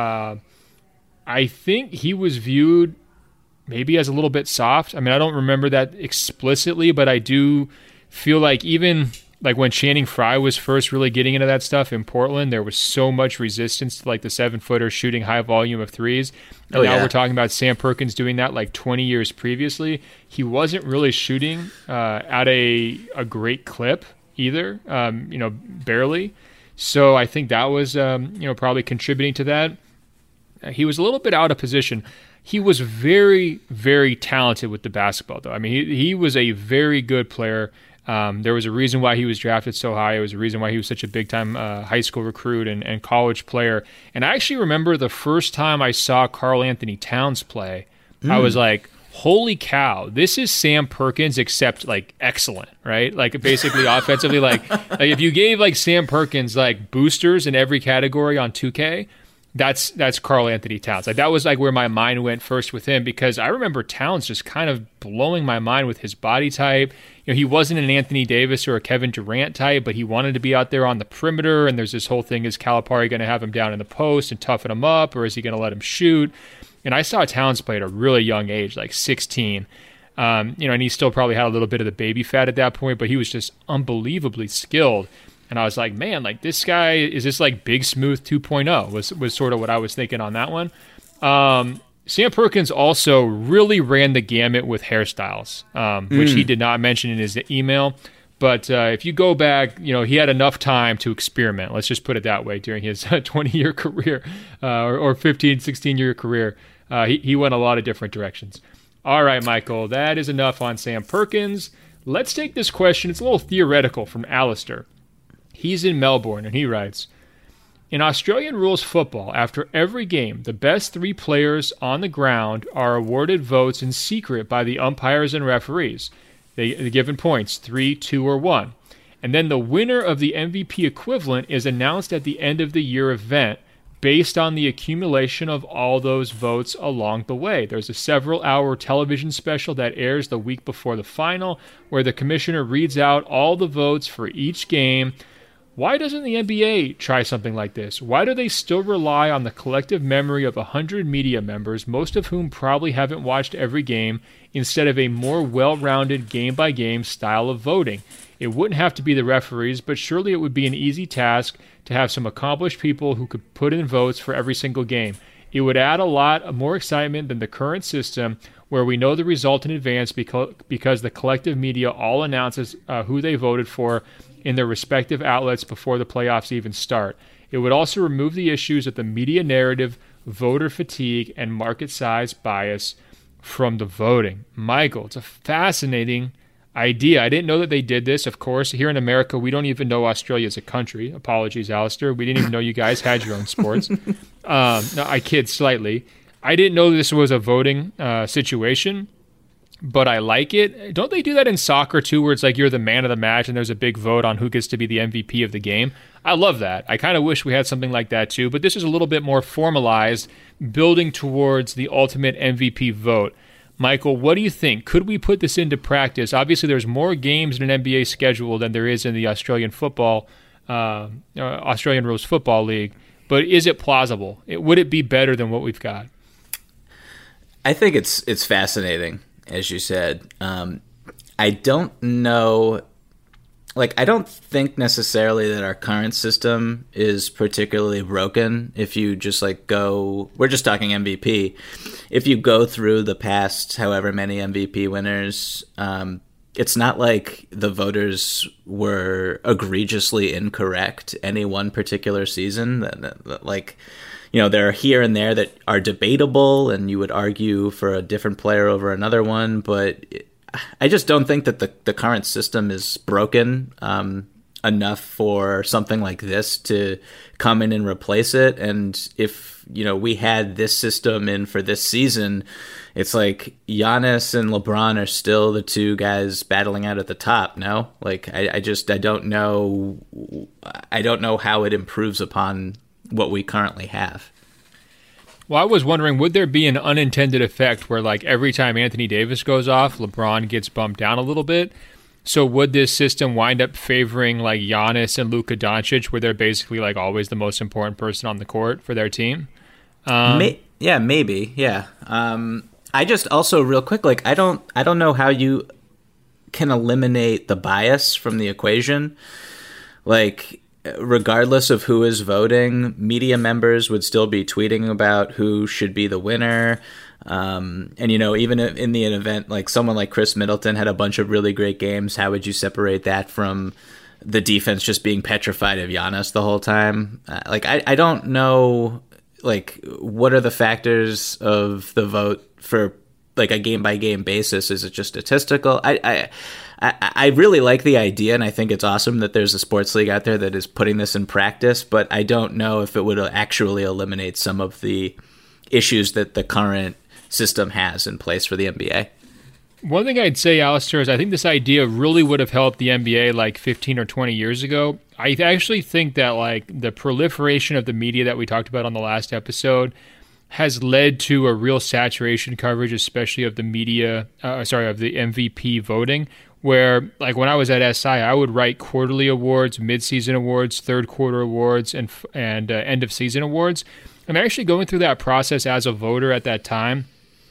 I think he was viewed maybe as a little bit soft. I mean, I don't remember that explicitly, but I do feel like even like when Channing Frye was first really getting into that stuff in Portland, there was so much resistance to like the 7-footer shooting high volume of threes. And now we're talking about Sam Perkins doing that like 20 years previously. He wasn't really shooting at a great clip either, barely. So I think that was, probably contributing to that. He was a little bit out of position. He was very, very talented with the basketball, though. I mean, he was a very good player. There was a reason why he was drafted so high. It was a reason why he was such a big-time high school recruit and college player. And I actually remember the first time I saw Karl Anthony Towns play, I was like, holy cow, this is Sam Perkins except, like, excellent, right? Like, basically offensively, like if you gave, like, Sam Perkins, like, boosters in every category on 2K, that's Karl Anthony Towns. Like that was like where my mind went first with him, because I remember Towns just kind of blowing my mind with his body type. You know, he wasn't an Anthony Davis or a Kevin Durant type, but he wanted to be out there on the perimeter. And there's this whole thing: is Calipari going to have him down in the post and toughen him up, or is he going to let him shoot? And I saw Towns play at a really young age, like 16. And he still probably had a little bit of the baby fat at that point, but he was just unbelievably skilled. And I was like, man, like this guy, is this like Big Smooth 2.0 was sort of what I was thinking on that one. Sam Perkins also really ran the gamut with hairstyles, which he did not mention in his email. But if you go back, he had enough time to experiment. Let's just put it that way during his 20-year career or 15, 16-year career. He went a lot of different directions. All right, Michael, that is enough on Sam Perkins. Let's take this question. It's a little theoretical from Alistair. He's in Melbourne, and he writes, in Australian rules football, after every game, the best 3 players on the ground are awarded votes in secret by the umpires and referees. They're given points, 3, 2, or 1. And then the winner of the MVP equivalent is announced at the end of the year event based on the accumulation of all those votes along the way. There's a several-hour television special that airs the week before the final where the commissioner reads out all the votes for each game. Why doesn't the NBA try something like this? Why do they still rely on the collective memory of 100 media members, most of whom probably haven't watched every game, instead of a more well-rounded game-by-game style of voting? It wouldn't have to be the referees, but surely it would be an easy task to have some accomplished people who could put in votes for every single game. It would add a lot more excitement than the current system where we know the result in advance because the collective media all announces who they voted for in their respective outlets before the playoffs even start. It would also remove the issues of the media narrative, voter fatigue, and market size bias from the voting. Michael, it's a fascinating idea. I didn't know that they did this. Of course, here in America, we don't even know Australia as a country. Apologies, Alistair. We didn't even know you guys had your own sports. No, I kid slightly. I didn't know this was a voting situation, but I like it. Don't they do that in soccer too, where it's like you're the man of the match and there's a big vote on who gets to be the MVP of the game? I love that. I kind of wish we had something like that too, but this is a little bit more formalized, building towards the ultimate MVP vote. Michael, what do you think? Could we put this into practice? Obviously, there's more games in an NBA schedule than there is in the Australian Rules Football League, but is it plausible? Would it be better than what we've got? I think it's fascinating, as you said. I don't know. I don't think necessarily that our current system is particularly broken. If you just we're just talking MVP. If you go through the past however many MVP winners, it's not like the voters were egregiously incorrect any one particular season. There are here and there that are debatable, and you would argue for a different player over another one, but I just don't think that the current system is broken enough for something like this to come in and replace it. And if, we had this system in for this season, it's like Giannis and LeBron are still the two guys battling out at the top. No, I don't know. I don't know how it improves upon what we currently have. Well, I was wondering, would there be an unintended effect where, every time Anthony Davis goes off, LeBron gets bumped down a little bit? So would this system wind up favoring, Giannis and Luka Doncic, where they're basically, always the most important person on the court for their team? Maybe. Yeah. I just also, real quick, I don't know how you can eliminate the bias from the equation. Regardless of who is voting, media members would still be tweeting about who should be the winner. And, even in the event, someone like Chris Middleton had a bunch of really great games, how would you separate that from the defense just being petrified of Giannis the whole time? I don't know, what are the factors of the vote for, a game-by-game basis? Is it just statistical? I really like the idea, and I think it's awesome that there's a sports league out there that is putting this in practice, but I don't know if it would actually eliminate some of the issues that the current system has in place for the NBA. One thing I'd say, Alistair, is I think this idea really would have helped the NBA 15 or 20 years ago. I actually think that the proliferation of the media that we talked about on the last episode has led to a real saturation coverage, especially of the media, of the MVP voting, where when I was at SI, I would write quarterly awards, midseason awards, third quarter awards, and end of season awards. And actually going through that process as a voter at that time,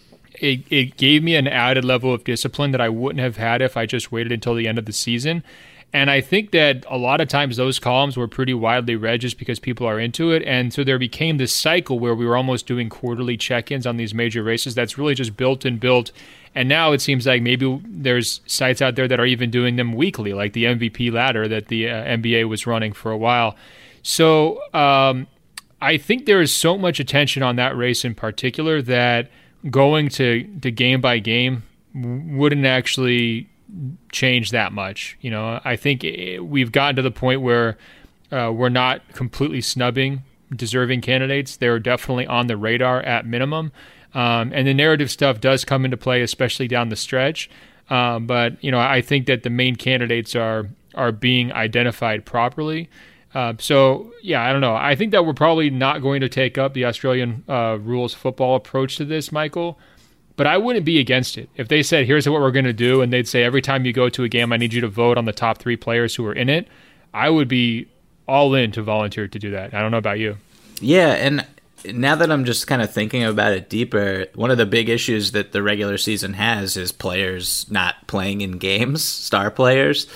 it gave me an added level of discipline that I wouldn't have had if I just waited until the end of the season. And I think that a lot of times those columns were pretty widely read just because people are into it. And so there became this cycle where we were almost doing quarterly check-ins on these major races that's really just built. And now it seems like maybe there's sites out there that are even doing them weekly, like the MVP ladder that the NBA was running for a while. So I think there is so much attention on that race in particular that going to game by game wouldn't actually change that much. I think we've gotten to the point where we're not completely snubbing deserving candidates. They're definitely on the radar at minimum. And the narrative stuff does come into play, especially down the stretch. But I think that the main candidates are being identified properly. So, I don't know. I think that we're probably not going to take up the Australian rules football approach to this, Michael. But I wouldn't be against it. If they said, here's what we're going to do, and they'd say, every time you go to a game, I need you to vote on the top 3 players who are in it, I would be all in to volunteer to do that. I don't know about you. Yeah, and now that I'm just kind of thinking about it deeper, one of the big issues that the regular season has is players not playing in games, star players.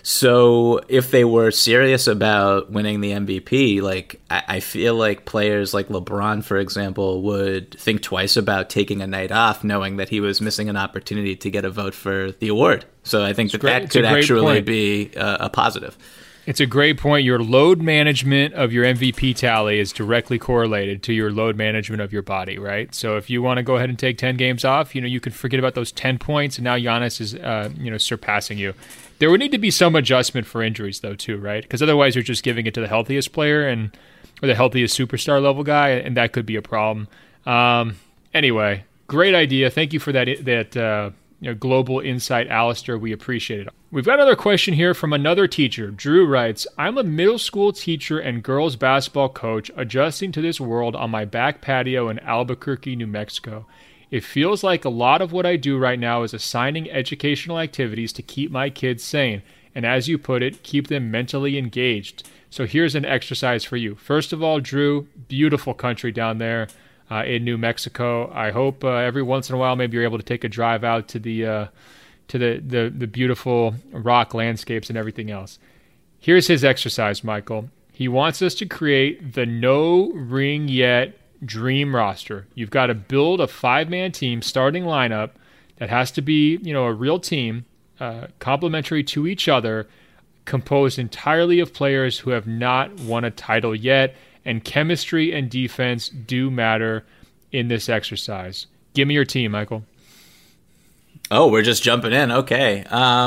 So if they were serious about winning the MVP, like I feel like players like LeBron, for example, would think twice about taking a night off, knowing that he was missing an opportunity to get a vote for the award. So I think that could actually be a positive. It's a great point. Your load management of your MVP tally is directly correlated to your load management of your body, right? So if you want to go ahead and take 10 games off, you can forget about those 10 points, and now Giannis is, surpassing you. There would need to be some adjustment for injuries, though, too, right? Because otherwise you're just giving it to the healthiest player or the healthiest superstar level guy, and that could be a problem. Anyway, great idea. Thank you for that global insight, Alistair. We appreciate it. We've got another question here from another teacher. Drew writes, I'm a middle school teacher and girls basketball coach adjusting to this world on my back patio in Albuquerque, New Mexico. It feels like a lot of what I do right now is assigning educational activities to keep my kids sane, and as you put it, keep them mentally engaged. So here's an exercise for you. First of all, Drew, beautiful country down there in New Mexico. I hope every once in a while maybe you're able to take a drive out to the beautiful rock landscapes and everything else. Here's his exercise, Michael. He wants us to create the no ring yet dream roster. You've got to build a 5-man team starting lineup that has to be, a real team, complementary to each other, composed entirely of players who have not won a title yet, and chemistry and defense do matter in this exercise. Give me your team, Michael. Oh, we're just jumping in. Okay.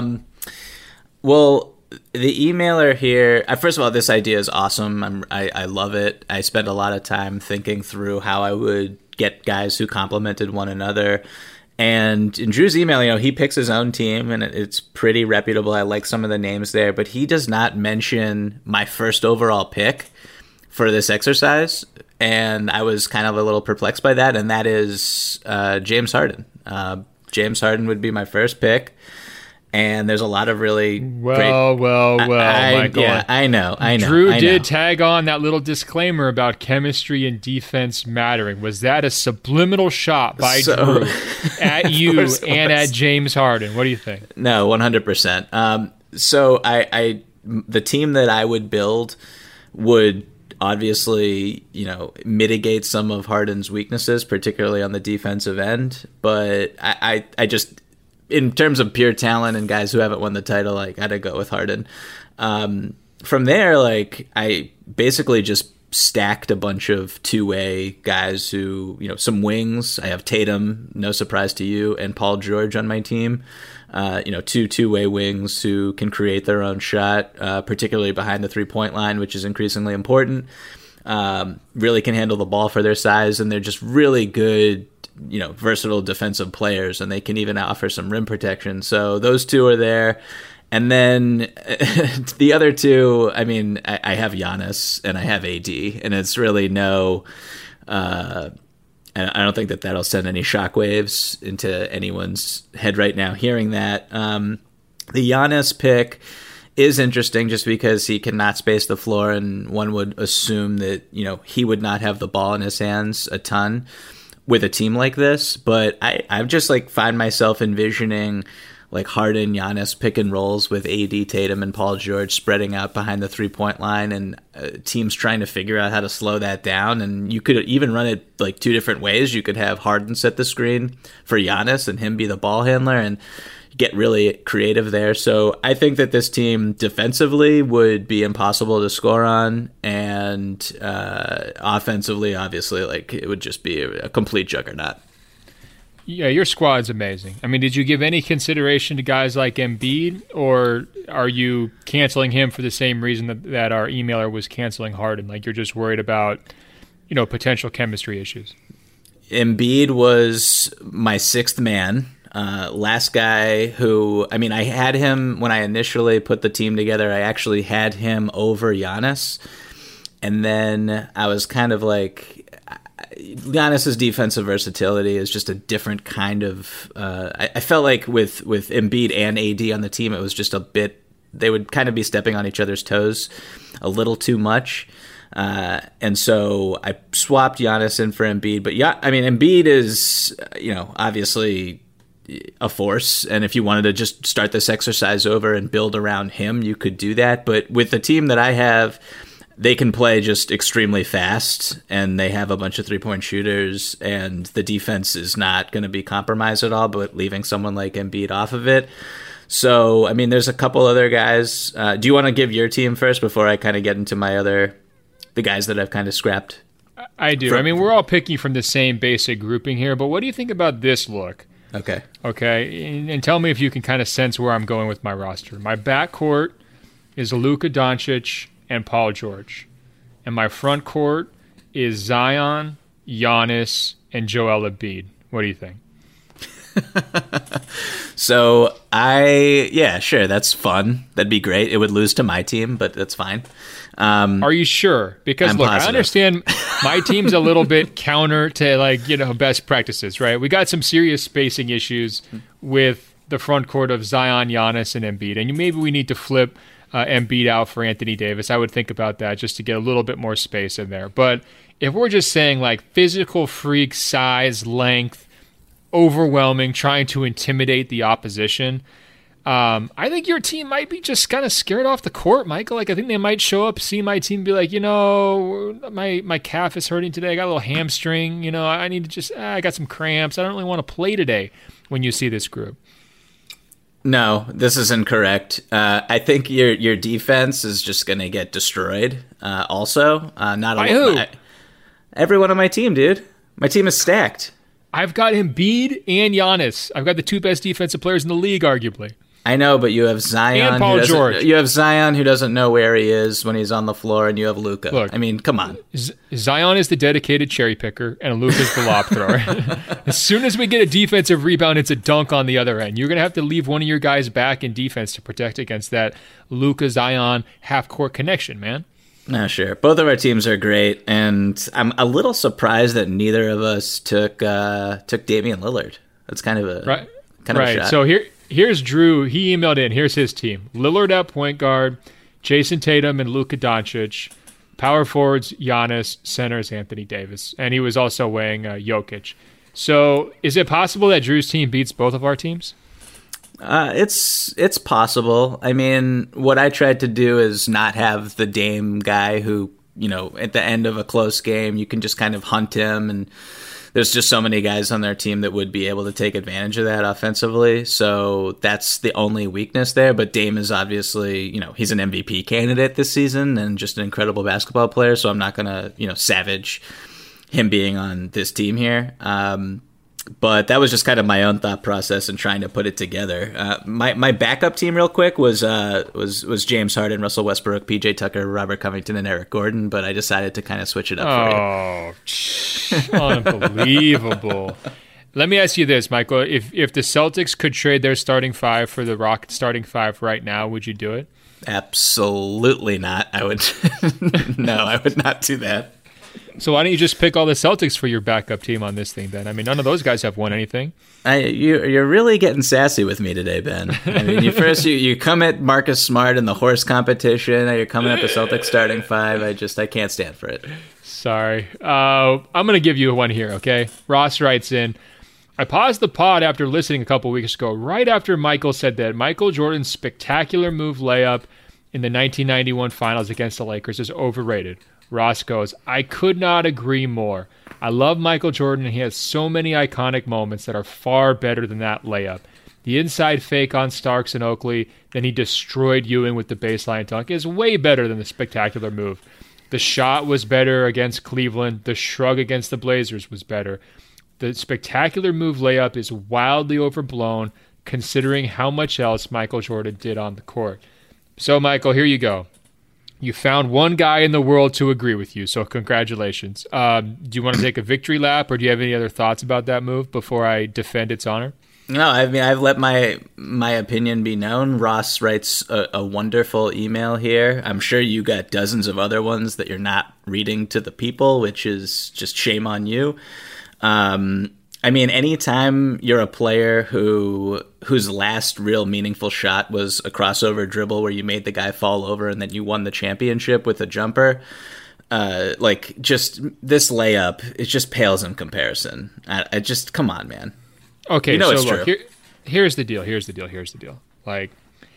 Well, the emailer here, first of all, this idea is awesome. I love it. I spent a lot of time thinking through how I would get guys who complemented one another. And in Drew's email, he picks his own team, and it's pretty reputable. I like some of the names there, but he does not mention my first overall pick for this exercise. And I was kind of a little perplexed by that, and that is James Harden. James Harden would be my first pick. And there's a lot of really great... Michael. Yeah, I know. Drew did tag on that little disclaimer about chemistry and defense mattering. Was that a subliminal shot by Drew at you and at James Harden? What do you think? No, 100%. So the team that I would build would obviously, mitigate some of Harden's weaknesses, particularly on the defensive end. But I just... in terms of pure talent and guys who haven't won the title, I gotta go with Harden. From there, I basically just stacked a bunch of two-way guys who, some wings. I have Tatum, no surprise to you, and Paul George on my team. Two-way wings who can create their own shot, particularly behind the three-point line, which is increasingly important. Really can handle the ball for their size, and they're just really good, versatile defensive players, and they can even offer some rim protection. So those two are there. And then the other two, I have Giannis and I have AD, and it's really I don't think that'll send any shockwaves into anyone's head right now hearing that. The Giannis pick is interesting just because he cannot space the floor, and one would assume that, he would not have the ball in his hands a ton with a team like this. But I'm just find myself envisioning Harden, Giannis pick and rolls with AD, Tatum, and Paul George spreading out behind the 3-point line, and teams trying to figure out how to slow that down. And you could even run it two different ways. You could have Harden set the screen for Giannis and him be the ball handler, and get really creative there. So I think that this team defensively would be impossible to score on, and offensively, obviously, it would just be a complete juggernaut. Yeah, your squad's amazing. Did you give any consideration to guys like Embiid, or are you canceling him for the same reason that our emailer was canceling Harden? You're just worried about, potential chemistry issues? Embiid was my sixth man. Last guy who, I had him when I initially put the team together. I actually had him over Giannis. And then I was kind of Giannis's defensive versatility is just a different kind of, I felt like with Embiid and AD on the team, it was just a bit, they would kind of be stepping on each other's toes a little too much. And so I swapped Giannis in for Embiid. But Embiid is, obviously a force. And if you wanted to just start this exercise over and build around him, you could do that. But with the team that I have, they can play just extremely fast, and they have a bunch of three-point shooters, and the defense is not going to be compromised at all, but leaving someone like Embiid off of it. So, I mean, there's a couple other guys. Do you want to give your team first before I kind of get into the guys that I've kind of scrapped? I do. I mean, we're all picking from the same basic grouping here, but what do you think about this look? Okay. And tell me if you can kind of sense where I'm going with my roster. My backcourt is Luka Doncic and Paul George. And my front court is Zion, Giannis, and Joel Embiid. What do you think? So sure, that's fun. That'd be great. It would lose to my team, but that's fine. Are you sure? Because I'm look, positive. I understand my team's a little bit counter to best practices, right? We got some serious spacing issues with the front court of Zion, Giannis, and Embiid, and maybe we need to flip Embiid out for Anthony Davis. I would think about that just to get a little bit more space in there. But if we're just saying like physical freak, size, length, overwhelming, trying to intimidate the opposition, I think your team might be just kind of scared off the court, Michael. Like, I think they might show up, see my team, be like, my calf is hurting today. I got a little hamstring. I need to I got some cramps. I don't really want to play today when you see this group. No, this is incorrect. I think your defense is just going to get destroyed. Also, not by who? Everyone on my team, dude. My team is stacked. I've got Embiid and Giannis. I've got the two best defensive players in the league, arguably. I know, but you have Zion and Paul George. You have Zion who doesn't know where he is when he's on the floor, and you have Luka. Look, I mean, come on. Zion is the dedicated cherry picker, and Luka's the lob thrower. As soon as we get a defensive rebound, it's a dunk on the other end. You're going to have to leave one of your guys back in defense to protect against that Luka-Zion half-court connection, man. No, sure. Both of our teams are great, and I'm a little surprised that neither of us took Damian Lillard. That's kind of a shot. So here's Drew. He emailed in. Here's his team: Lillard at point guard, Jason Tatum and Luka Doncic, power forwards Giannis, centers Anthony Davis, and he was also weighing Jokic. So is it possible that Drew's team beats both of our teams? It's possible. I mean, what I tried to do is not have the Dame guy who, at the end of a close game, you can just kind of hunt him, and there's just so many guys on their team that would be able to take advantage of that offensively. So that's the only weakness there. But Dame is obviously, he's an MVP candidate this season and just an incredible basketball player. So I'm not going to, savage him being on this team here. But that was just kind of my own thought process in trying to put it together. My backup team, real quick, was James Harden, Russell Westbrook, PJ Tucker, Robert Covington, and Eric Gordon. But I decided to kind of switch it up for you. Unbelievable! Let me ask you this, Michael: If the Celtics could trade their starting five for the Rockets' starting five right now, would you do it? Absolutely not. I would. No, I would not do that. So why don't you just pick all the Celtics for your backup team on this thing then? I mean, none of those guys have won anything. You're really getting sassy with me today, Ben. I mean, you come at Marcus Smart in the horse competition. Now you're coming at the Celtics starting five. I can't stand for it. Sorry. I'm going to give you one here, okay? Ross writes in, I paused the pod after listening a couple weeks ago, right after Michael said that Michael Jordan's spectacular move layup in the 1991 finals against the Lakers is overrated. Ross goes, I could not agree more. I love Michael Jordan, and he has so many iconic moments that are far better than that layup. The inside fake on Starks and Oakley, then he destroyed Ewing with the baseline dunk, is way better than the spectacular move. The shot was better against Cleveland. The shrug against the Blazers was better. The spectacular move layup is wildly overblown, considering how much else Michael Jordan did on the court. So, Michael, here you go. You found one guy in the world to agree with you, so congratulations. Do you want to take a victory lap, or do you have any other thoughts about that move before I defend its honor? No, I mean, I've let my opinion be known. Ross writes a wonderful email here. I'm sure you got dozens of other ones that you're not reading to the people, which is just shame on you. I mean, anytime you're a player whose last real meaningful shot was a crossover dribble where you made the guy fall over and then you won the championship with a jumper, just this layup, it just pales in comparison. I just, come on, man. Okay, you know so it's look, true. here's the deal. Like,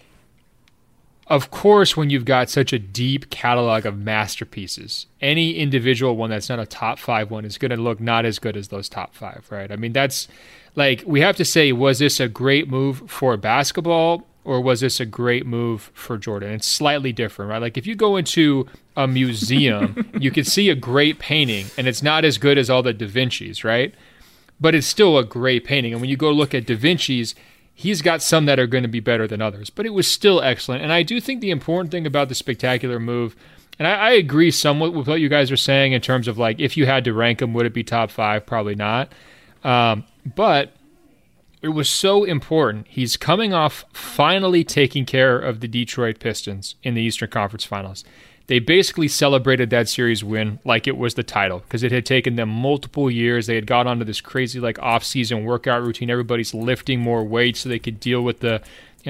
of course, when you've got such a deep catalog of masterpieces, any individual one that's not a top 5 one is going to look not as good as those top 5, right? I mean, that's like, we have to say, was this a great move for basketball or was this a great move for Jordan? It's slightly different, right? Like, if you go into a museum, you can see a great painting and it's not as good as all the Da Vinci's, right? But it's still a great painting. And when you go look at Da Vinci's, he's got some that are going to be better than others, but it was still excellent. And I do think the important thing about the spectacular move, and I agree somewhat with what you guys are saying in terms of, like, if you had to rank them, would it be top 5? Probably not. But it was so important. He's coming off finally taking care of the Detroit Pistons in the Eastern Conference Finals. They basically celebrated that series win like it was the title because it had taken them multiple years. They had got onto this crazy off-season workout routine. Everybody's lifting more weight so they could deal with the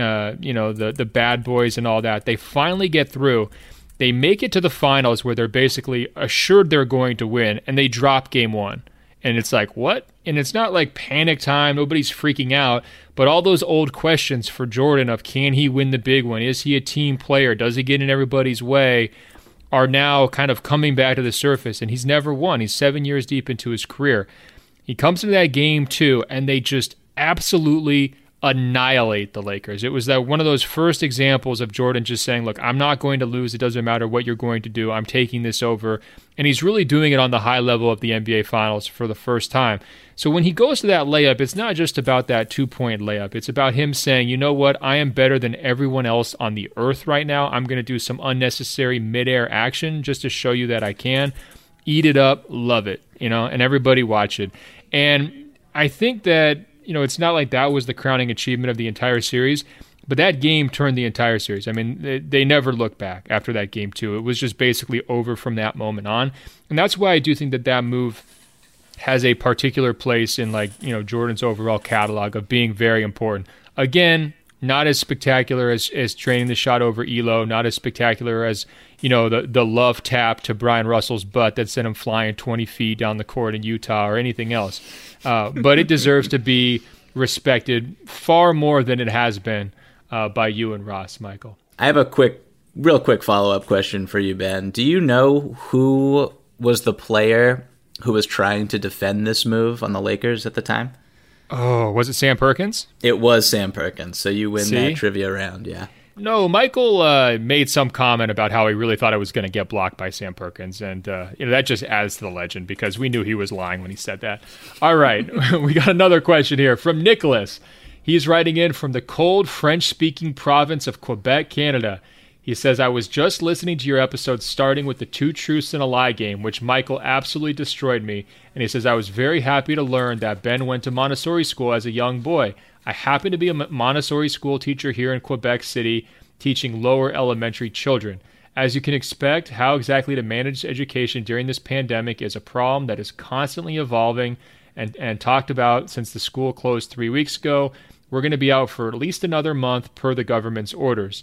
bad boys and all that. They finally get through. They make it to the finals where they're basically assured they're going to win, and they drop game 1. And it's like, what? And it's not like panic time. Nobody's freaking out. But all those old questions for Jordan of, can he win the big one? Is he a team player? Does he get in everybody's way? Are now kind of coming back to the surface. And he's never won. He's 7 years deep into his career. He comes into that game 2, and they just absolutely annihilate the Lakers. It was that one of those first examples of Jordan just saying, look, I'm not going to lose. It doesn't matter what you're going to do. I'm taking this over. And he's really doing it on the high level of the NBA Finals for the first time. So when he goes to that layup, it's not just about that 2-point layup. It's about him saying, you know what? I am better than everyone else on the earth right now. I'm going to do some unnecessary midair action just to show you that I can. Eat it up. Love it. And everybody watch it. And I think that, it's not like that was the crowning achievement of the entire series, but that game turned the entire series. I mean, they never looked back after that game 2. It was just basically over from that moment on. And that's why I do think that move has a particular place in Jordan's overall catalog of being very important. Again, not as spectacular as training the shot over Elo, not as spectacular as, the love tap to Brian Russell's butt that sent him flying 20 feet down the court in Utah or anything else. But it deserves to be respected far more than it has been by you and Ross, Michael. I have a real quick follow-up question for you, Ben. Do you know who was the player who was trying to defend this move on the Lakers at the time? Oh, was it Sam Perkins? It was Sam Perkins. So you win that trivia round, yeah. No, Michael made some comment about how he really thought it was going to get blocked by Sam Perkins, and that just adds to the legend because we knew he was lying when he said that. All right, we got another question here from Nicholas. He's writing in from the cold French-speaking province of Quebec, Canada. He says, I was just listening to your episode starting with the 2 truths and a lie game, which Michael absolutely destroyed me, and he says, I was very happy to learn that Ben went to Montessori school as a young boy. I happen to be a Montessori school teacher here in Quebec City, teaching lower elementary children. As you can expect, how exactly to manage education during this pandemic is a problem that is constantly evolving and talked about since the school closed 3 weeks ago. We're going to be out for at least another month per the government's orders.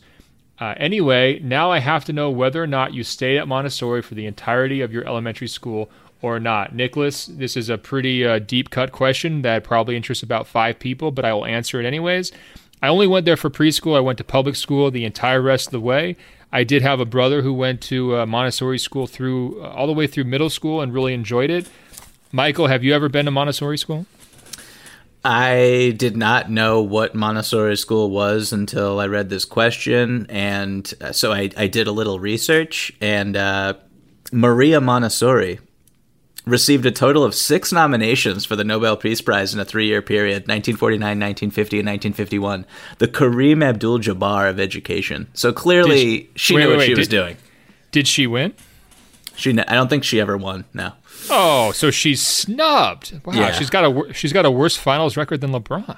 Anyway, now I have to know whether or not you stay at Montessori for the entirety of your elementary school or not. Nicholas, this is a pretty deep-cut question that probably interests about 5 people, but I will answer it anyways. I only went there for preschool. I went to public school the entire rest of the way. I did have a brother who went to Montessori school all the way through middle school and really enjoyed it. Michael, have you ever been to Montessori school? I did not know what Montessori school was until I read this question, and so I did a little research, and Maria Montessori received a total of 6 nominations for the Nobel Peace Prize in a 3-year period, 1949, 1950, and 1951. The Kareem Abdul-Jabbar of education. So clearly she knew what she was doing. Did she win? I don't think she ever won, no. Oh, so she's snubbed. Wow, yeah. She's got a worse finals record than LeBron.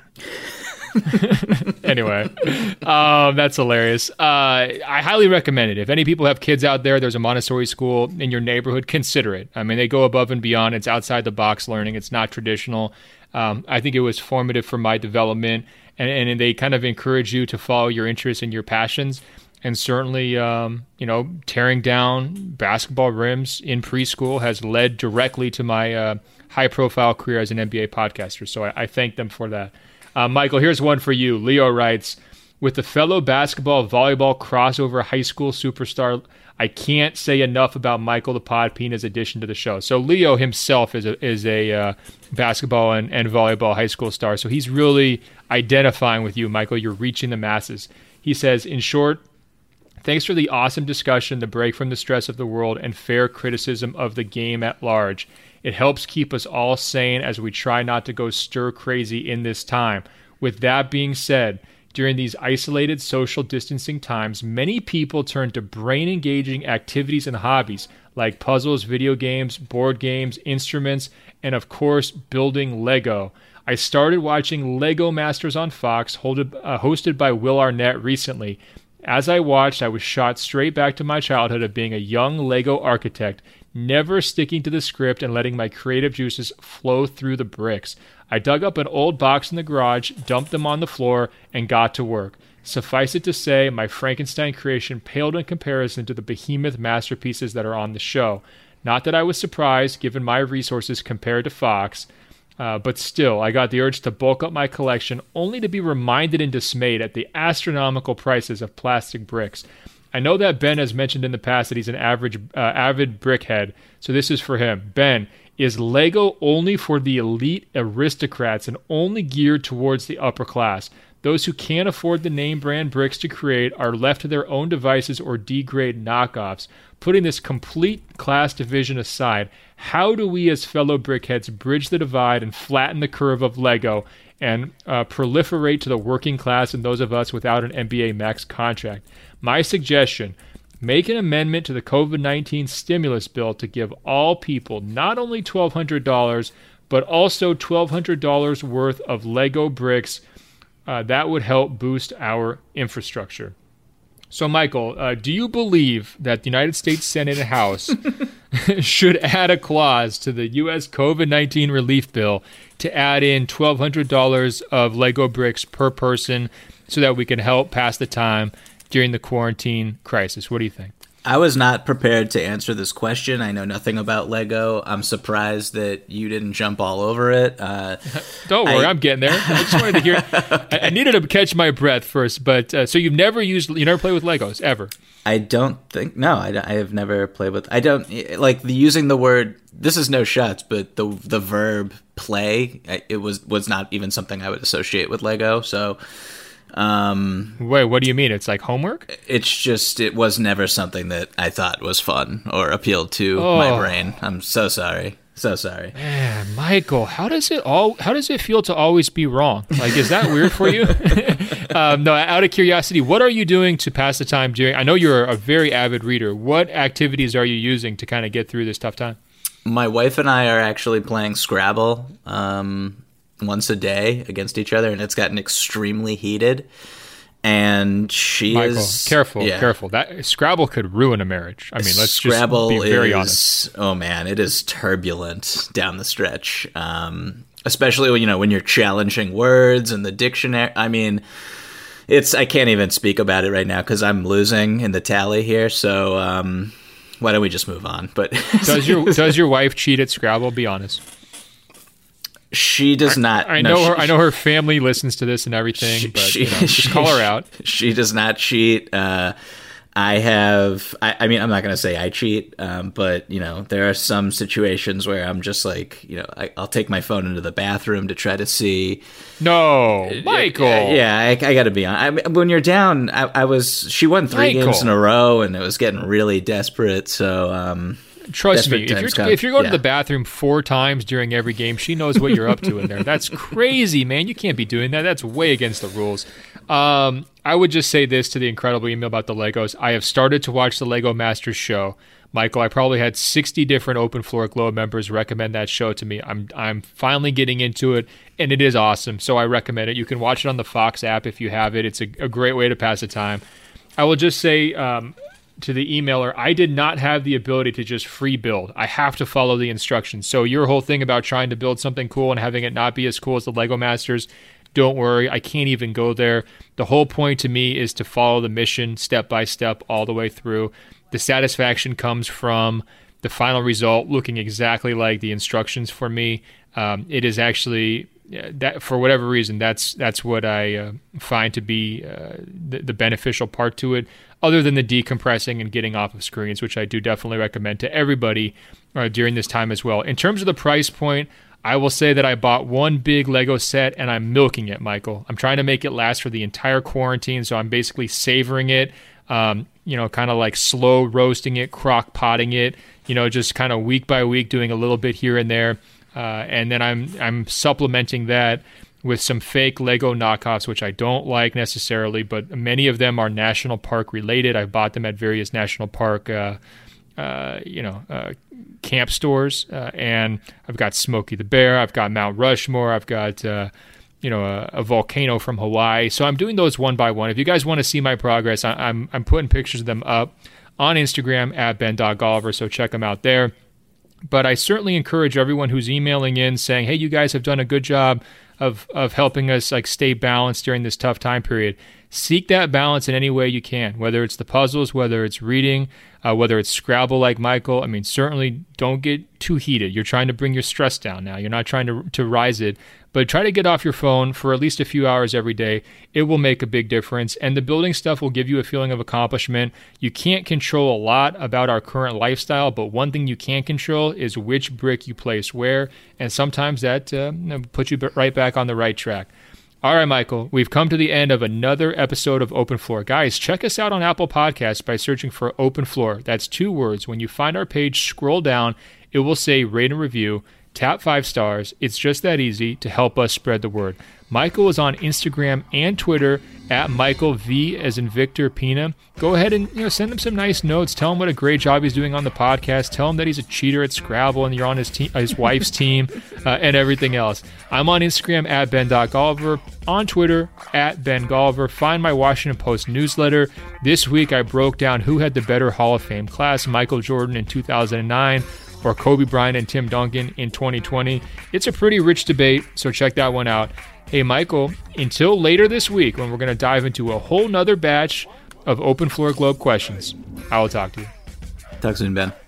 Anyway, that's hilarious. I highly recommend it. If any people have kids out there, there's a Montessori school in your neighborhood, consider it. I mean, they go above and beyond. It's outside the box learning. It's not traditional. I think it was formative for my development, and they kind of encourage you to follow your interests and your passions. And certainly, tearing down basketball rims in preschool has led directly to my high-profile career as an NBA podcaster. So I thank them for that. Michael, here's one for you. Leo writes, with the fellow basketball volleyball crossover high school superstar, I can't say enough about Michael the Pod Peanuts' addition to the show. So Leo himself is a basketball and volleyball high school star. So he's really identifying with you, Michael. You're reaching the masses. He says, in short, thanks for the awesome discussion, the break from the stress of the world, and fair criticism of the game at large. It helps keep us all sane as we try not to go stir crazy in this time. With that being said, during these isolated social distancing times, many people turn to brain-engaging activities and hobbies like puzzles, video games, board games, instruments, and of course, building Lego. I started watching Lego Masters on Fox, hosted by Will Arnett recently. As I watched, I was shot straight back to my childhood of being a young Lego architect, never sticking to the script and letting my creative juices flow through the bricks. I dug up an old box in the garage, dumped them on the floor, and got to work. Suffice it to say, my Frankenstein creation paled in comparison to the behemoth masterpieces that are on the show. Not that I was surprised, given my resources compared to Fox, but still, I got the urge to bulk up my collection, only to be reminded and dismayed at the astronomical prices of plastic bricks. I know that Ben has mentioned in the past that he's an avid brickhead, so this is for him. Ben, is Lego only for the elite aristocrats and only geared towards the upper class? Those who can't afford the name brand bricks to create are left to their own devices or D-grade knockoffs. Putting this complete class division aside, how do we as fellow brickheads bridge the divide and flatten the curve of Lego and proliferate to the working class and those of us without an NBA max contract? My suggestion, make an amendment to the COVID-19 stimulus bill to give all people not only $1,200, but also $1,200 worth of Lego bricks. That would help boost our infrastructure. So, Michael, do you believe that the United States Senate and House should add a clause to the U.S. COVID-19 relief bill to add in $1,200 of Lego bricks per person so that we can help pass the time during the quarantine crisis? What do you think? I was not prepared to answer this question. I know nothing about Lego. I'm surprised that you didn't jump all over it. Don't worry, I'm getting there. I just wanted to hear. I needed to catch my breath first. But so you never played with Legos ever? I don't think. No, I have never played with. I don't like using the word. This is no shots, but the verb play. It was not even something I would associate with Lego. So. Wait, what do you mean? It's like homework? It's just, it was never something that I thought was fun or appealed to my brain. I'm so sorry. So sorry. Man, Michael, how does it feel to always be wrong? Like, is that weird for you? No, out of curiosity, what are you doing to pass the time during, I know you're a very avid reader. What activities are you using to kind of get through this tough time? My wife and I are actually playing Scrabble, once a day against each other, and it's gotten extremely heated. And Michael, careful. That Scrabble could ruin a marriage. I mean, let's just be very honest. Oh man, it is turbulent down the stretch. Especially when you're challenging words and the dictionary. I mean, I can't even speak about it right now because I'm losing in the tally here. So why don't we just move on? But does your wife cheat at Scrabble? Be honest. She does not. I know her family listens to this and everything, but just call her out. She does not cheat. I mean, I'm not going to say I cheat, but there are some situations where I'm just like, I'll take my phone into the bathroom to try to see. No, Michael. I got to be honest. When you're down, she won 3 games in a row, and it was getting really desperate. So. Trust me, if you're going to the bathroom 4 times during every game, she knows what you're up to in there. That's crazy, man. You can't be doing that. That's way against the rules. I would just say this to the incredible email about the Legos. I have started to watch the Lego Masters show. Michael, I probably had 60 different Open Floor Globe members recommend that show to me. I'm finally getting into it, and it is awesome, so I recommend it. You can watch it on the Fox app if you have it. It's a great way to pass the time. I will just say... to the emailer, I did not have the ability to just free build. I have to follow the instructions. So your whole thing about trying to build something cool and having it not be as cool as the Lego Masters, don't worry, I can't even go there. The whole point to me is to follow the mission step by step all the way through. The satisfaction comes from the final result looking exactly like the instructions for me. It is actually that for whatever reason, that's what I find to be the beneficial part to it, other than the decompressing and getting off of screens, which I do definitely recommend to everybody during this time as well. In terms of the price point, I will say that I bought one big Lego set and I'm milking it, Michael. I'm trying to make it last for the entire quarantine, so I'm basically savoring it, kind of like slow roasting it, crock potting it, just kind of week by week doing a little bit here and there. And then I'm supplementing that with some fake Lego knockoffs, which I don't like necessarily, but many of them are national park related. I bought them at various national park camp stores, and I've got Smokey the Bear, I've got Mount Rushmore, I've got a volcano from Hawaii. So I'm doing those one by one. If you guys want to see my progress, I'm putting pictures of them up on Instagram at Ben.Golliver, so check them out there. But I certainly encourage everyone who's emailing in saying, hey, you guys have done a good job of helping us stay balanced during this tough time period. Seek that balance in any way you can, whether it's the puzzles, whether it's reading, whether it's Scrabble like Michael. I mean, certainly don't get too heated. You're trying to bring your stress down now. You're not trying to rise it, but try to get off your phone for at least a few hours every day. It will make a big difference, and the building stuff will give you a feeling of accomplishment. You can't control a lot about our current lifestyle, but one thing you can control is which brick you place where, and sometimes that puts you right back on the right track. All right, Michael, we've come to the end of another episode of Open Floor. Guys, check us out on Apple Podcasts by searching for Open Floor. That's 2 words. When you find our page, scroll down. It will say rate and review. Tap 5 stars. It's just that easy to help us spread the word. Michael is on Instagram and Twitter at Michael V as in Victor Pina. Go ahead and send him some nice notes. Tell him what a great job he's doing on the podcast. Tell him that he's a cheater at Scrabble and you're on his wife's team and everything else. I'm on Instagram at Ben.Golliver, on Twitter at Ben.Golliver. Find my Washington Post newsletter. This week I broke down who had the better Hall of Fame class, Michael Jordan in 2009 or Kobe Bryant and Tim Duncan in 2020. It's a pretty rich debate, so check that one out. Hey, Michael, until later this week when we're going to dive into a whole nother batch of Open Floor Globe questions, I will talk to you. Talk soon, Ben.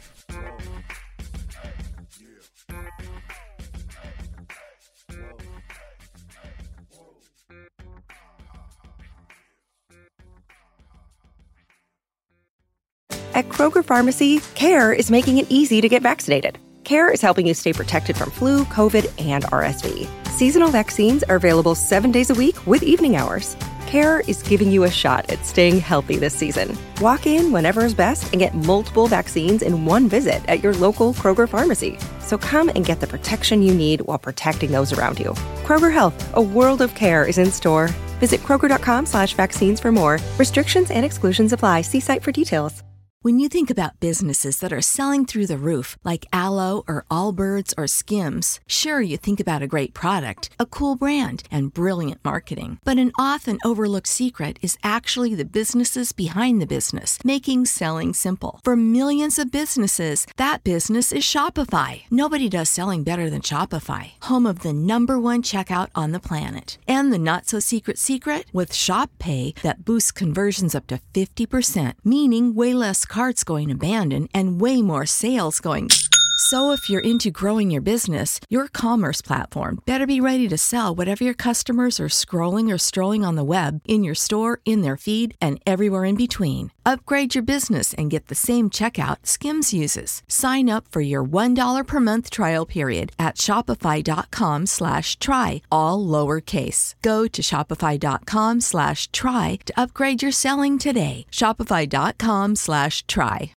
At Kroger Pharmacy, CARE is making it easy to get vaccinated. CARE is helping you stay protected from flu, COVID, and RSV. Seasonal vaccines are available 7 days a week with evening hours. CARE is giving you a shot at staying healthy this season. Walk in whenever is best and get multiple vaccines in one visit at your local Kroger Pharmacy. So come and get the protection you need while protecting those around you. Kroger Health, a world of care, is in store. Visit Kroger.com/vaccines for more. Restrictions and exclusions apply. See site for details. When you think about businesses that are selling through the roof, like Aloe or Allbirds or Skims, sure, you think about a great product, a cool brand, and brilliant marketing. But an often overlooked secret is actually the businesses behind the business, making selling simple. For millions of businesses, that business is Shopify. Nobody does selling better than Shopify, home of the #1 checkout on the planet. And the not-so-secret secret? With Shop Pay that boosts conversions up to 50%, meaning way less carts going abandoned and way more sales going. So if you're into growing your business, your commerce platform better be ready to sell whatever your customers are scrolling or strolling on the web, in your store, in their feed, and everywhere in between. Upgrade your business and get the same checkout Skims uses. Sign up for your $1 per month trial period at shopify.com/try, all lowercase. Go to shopify.com/try to upgrade your selling today. Shopify.com/try.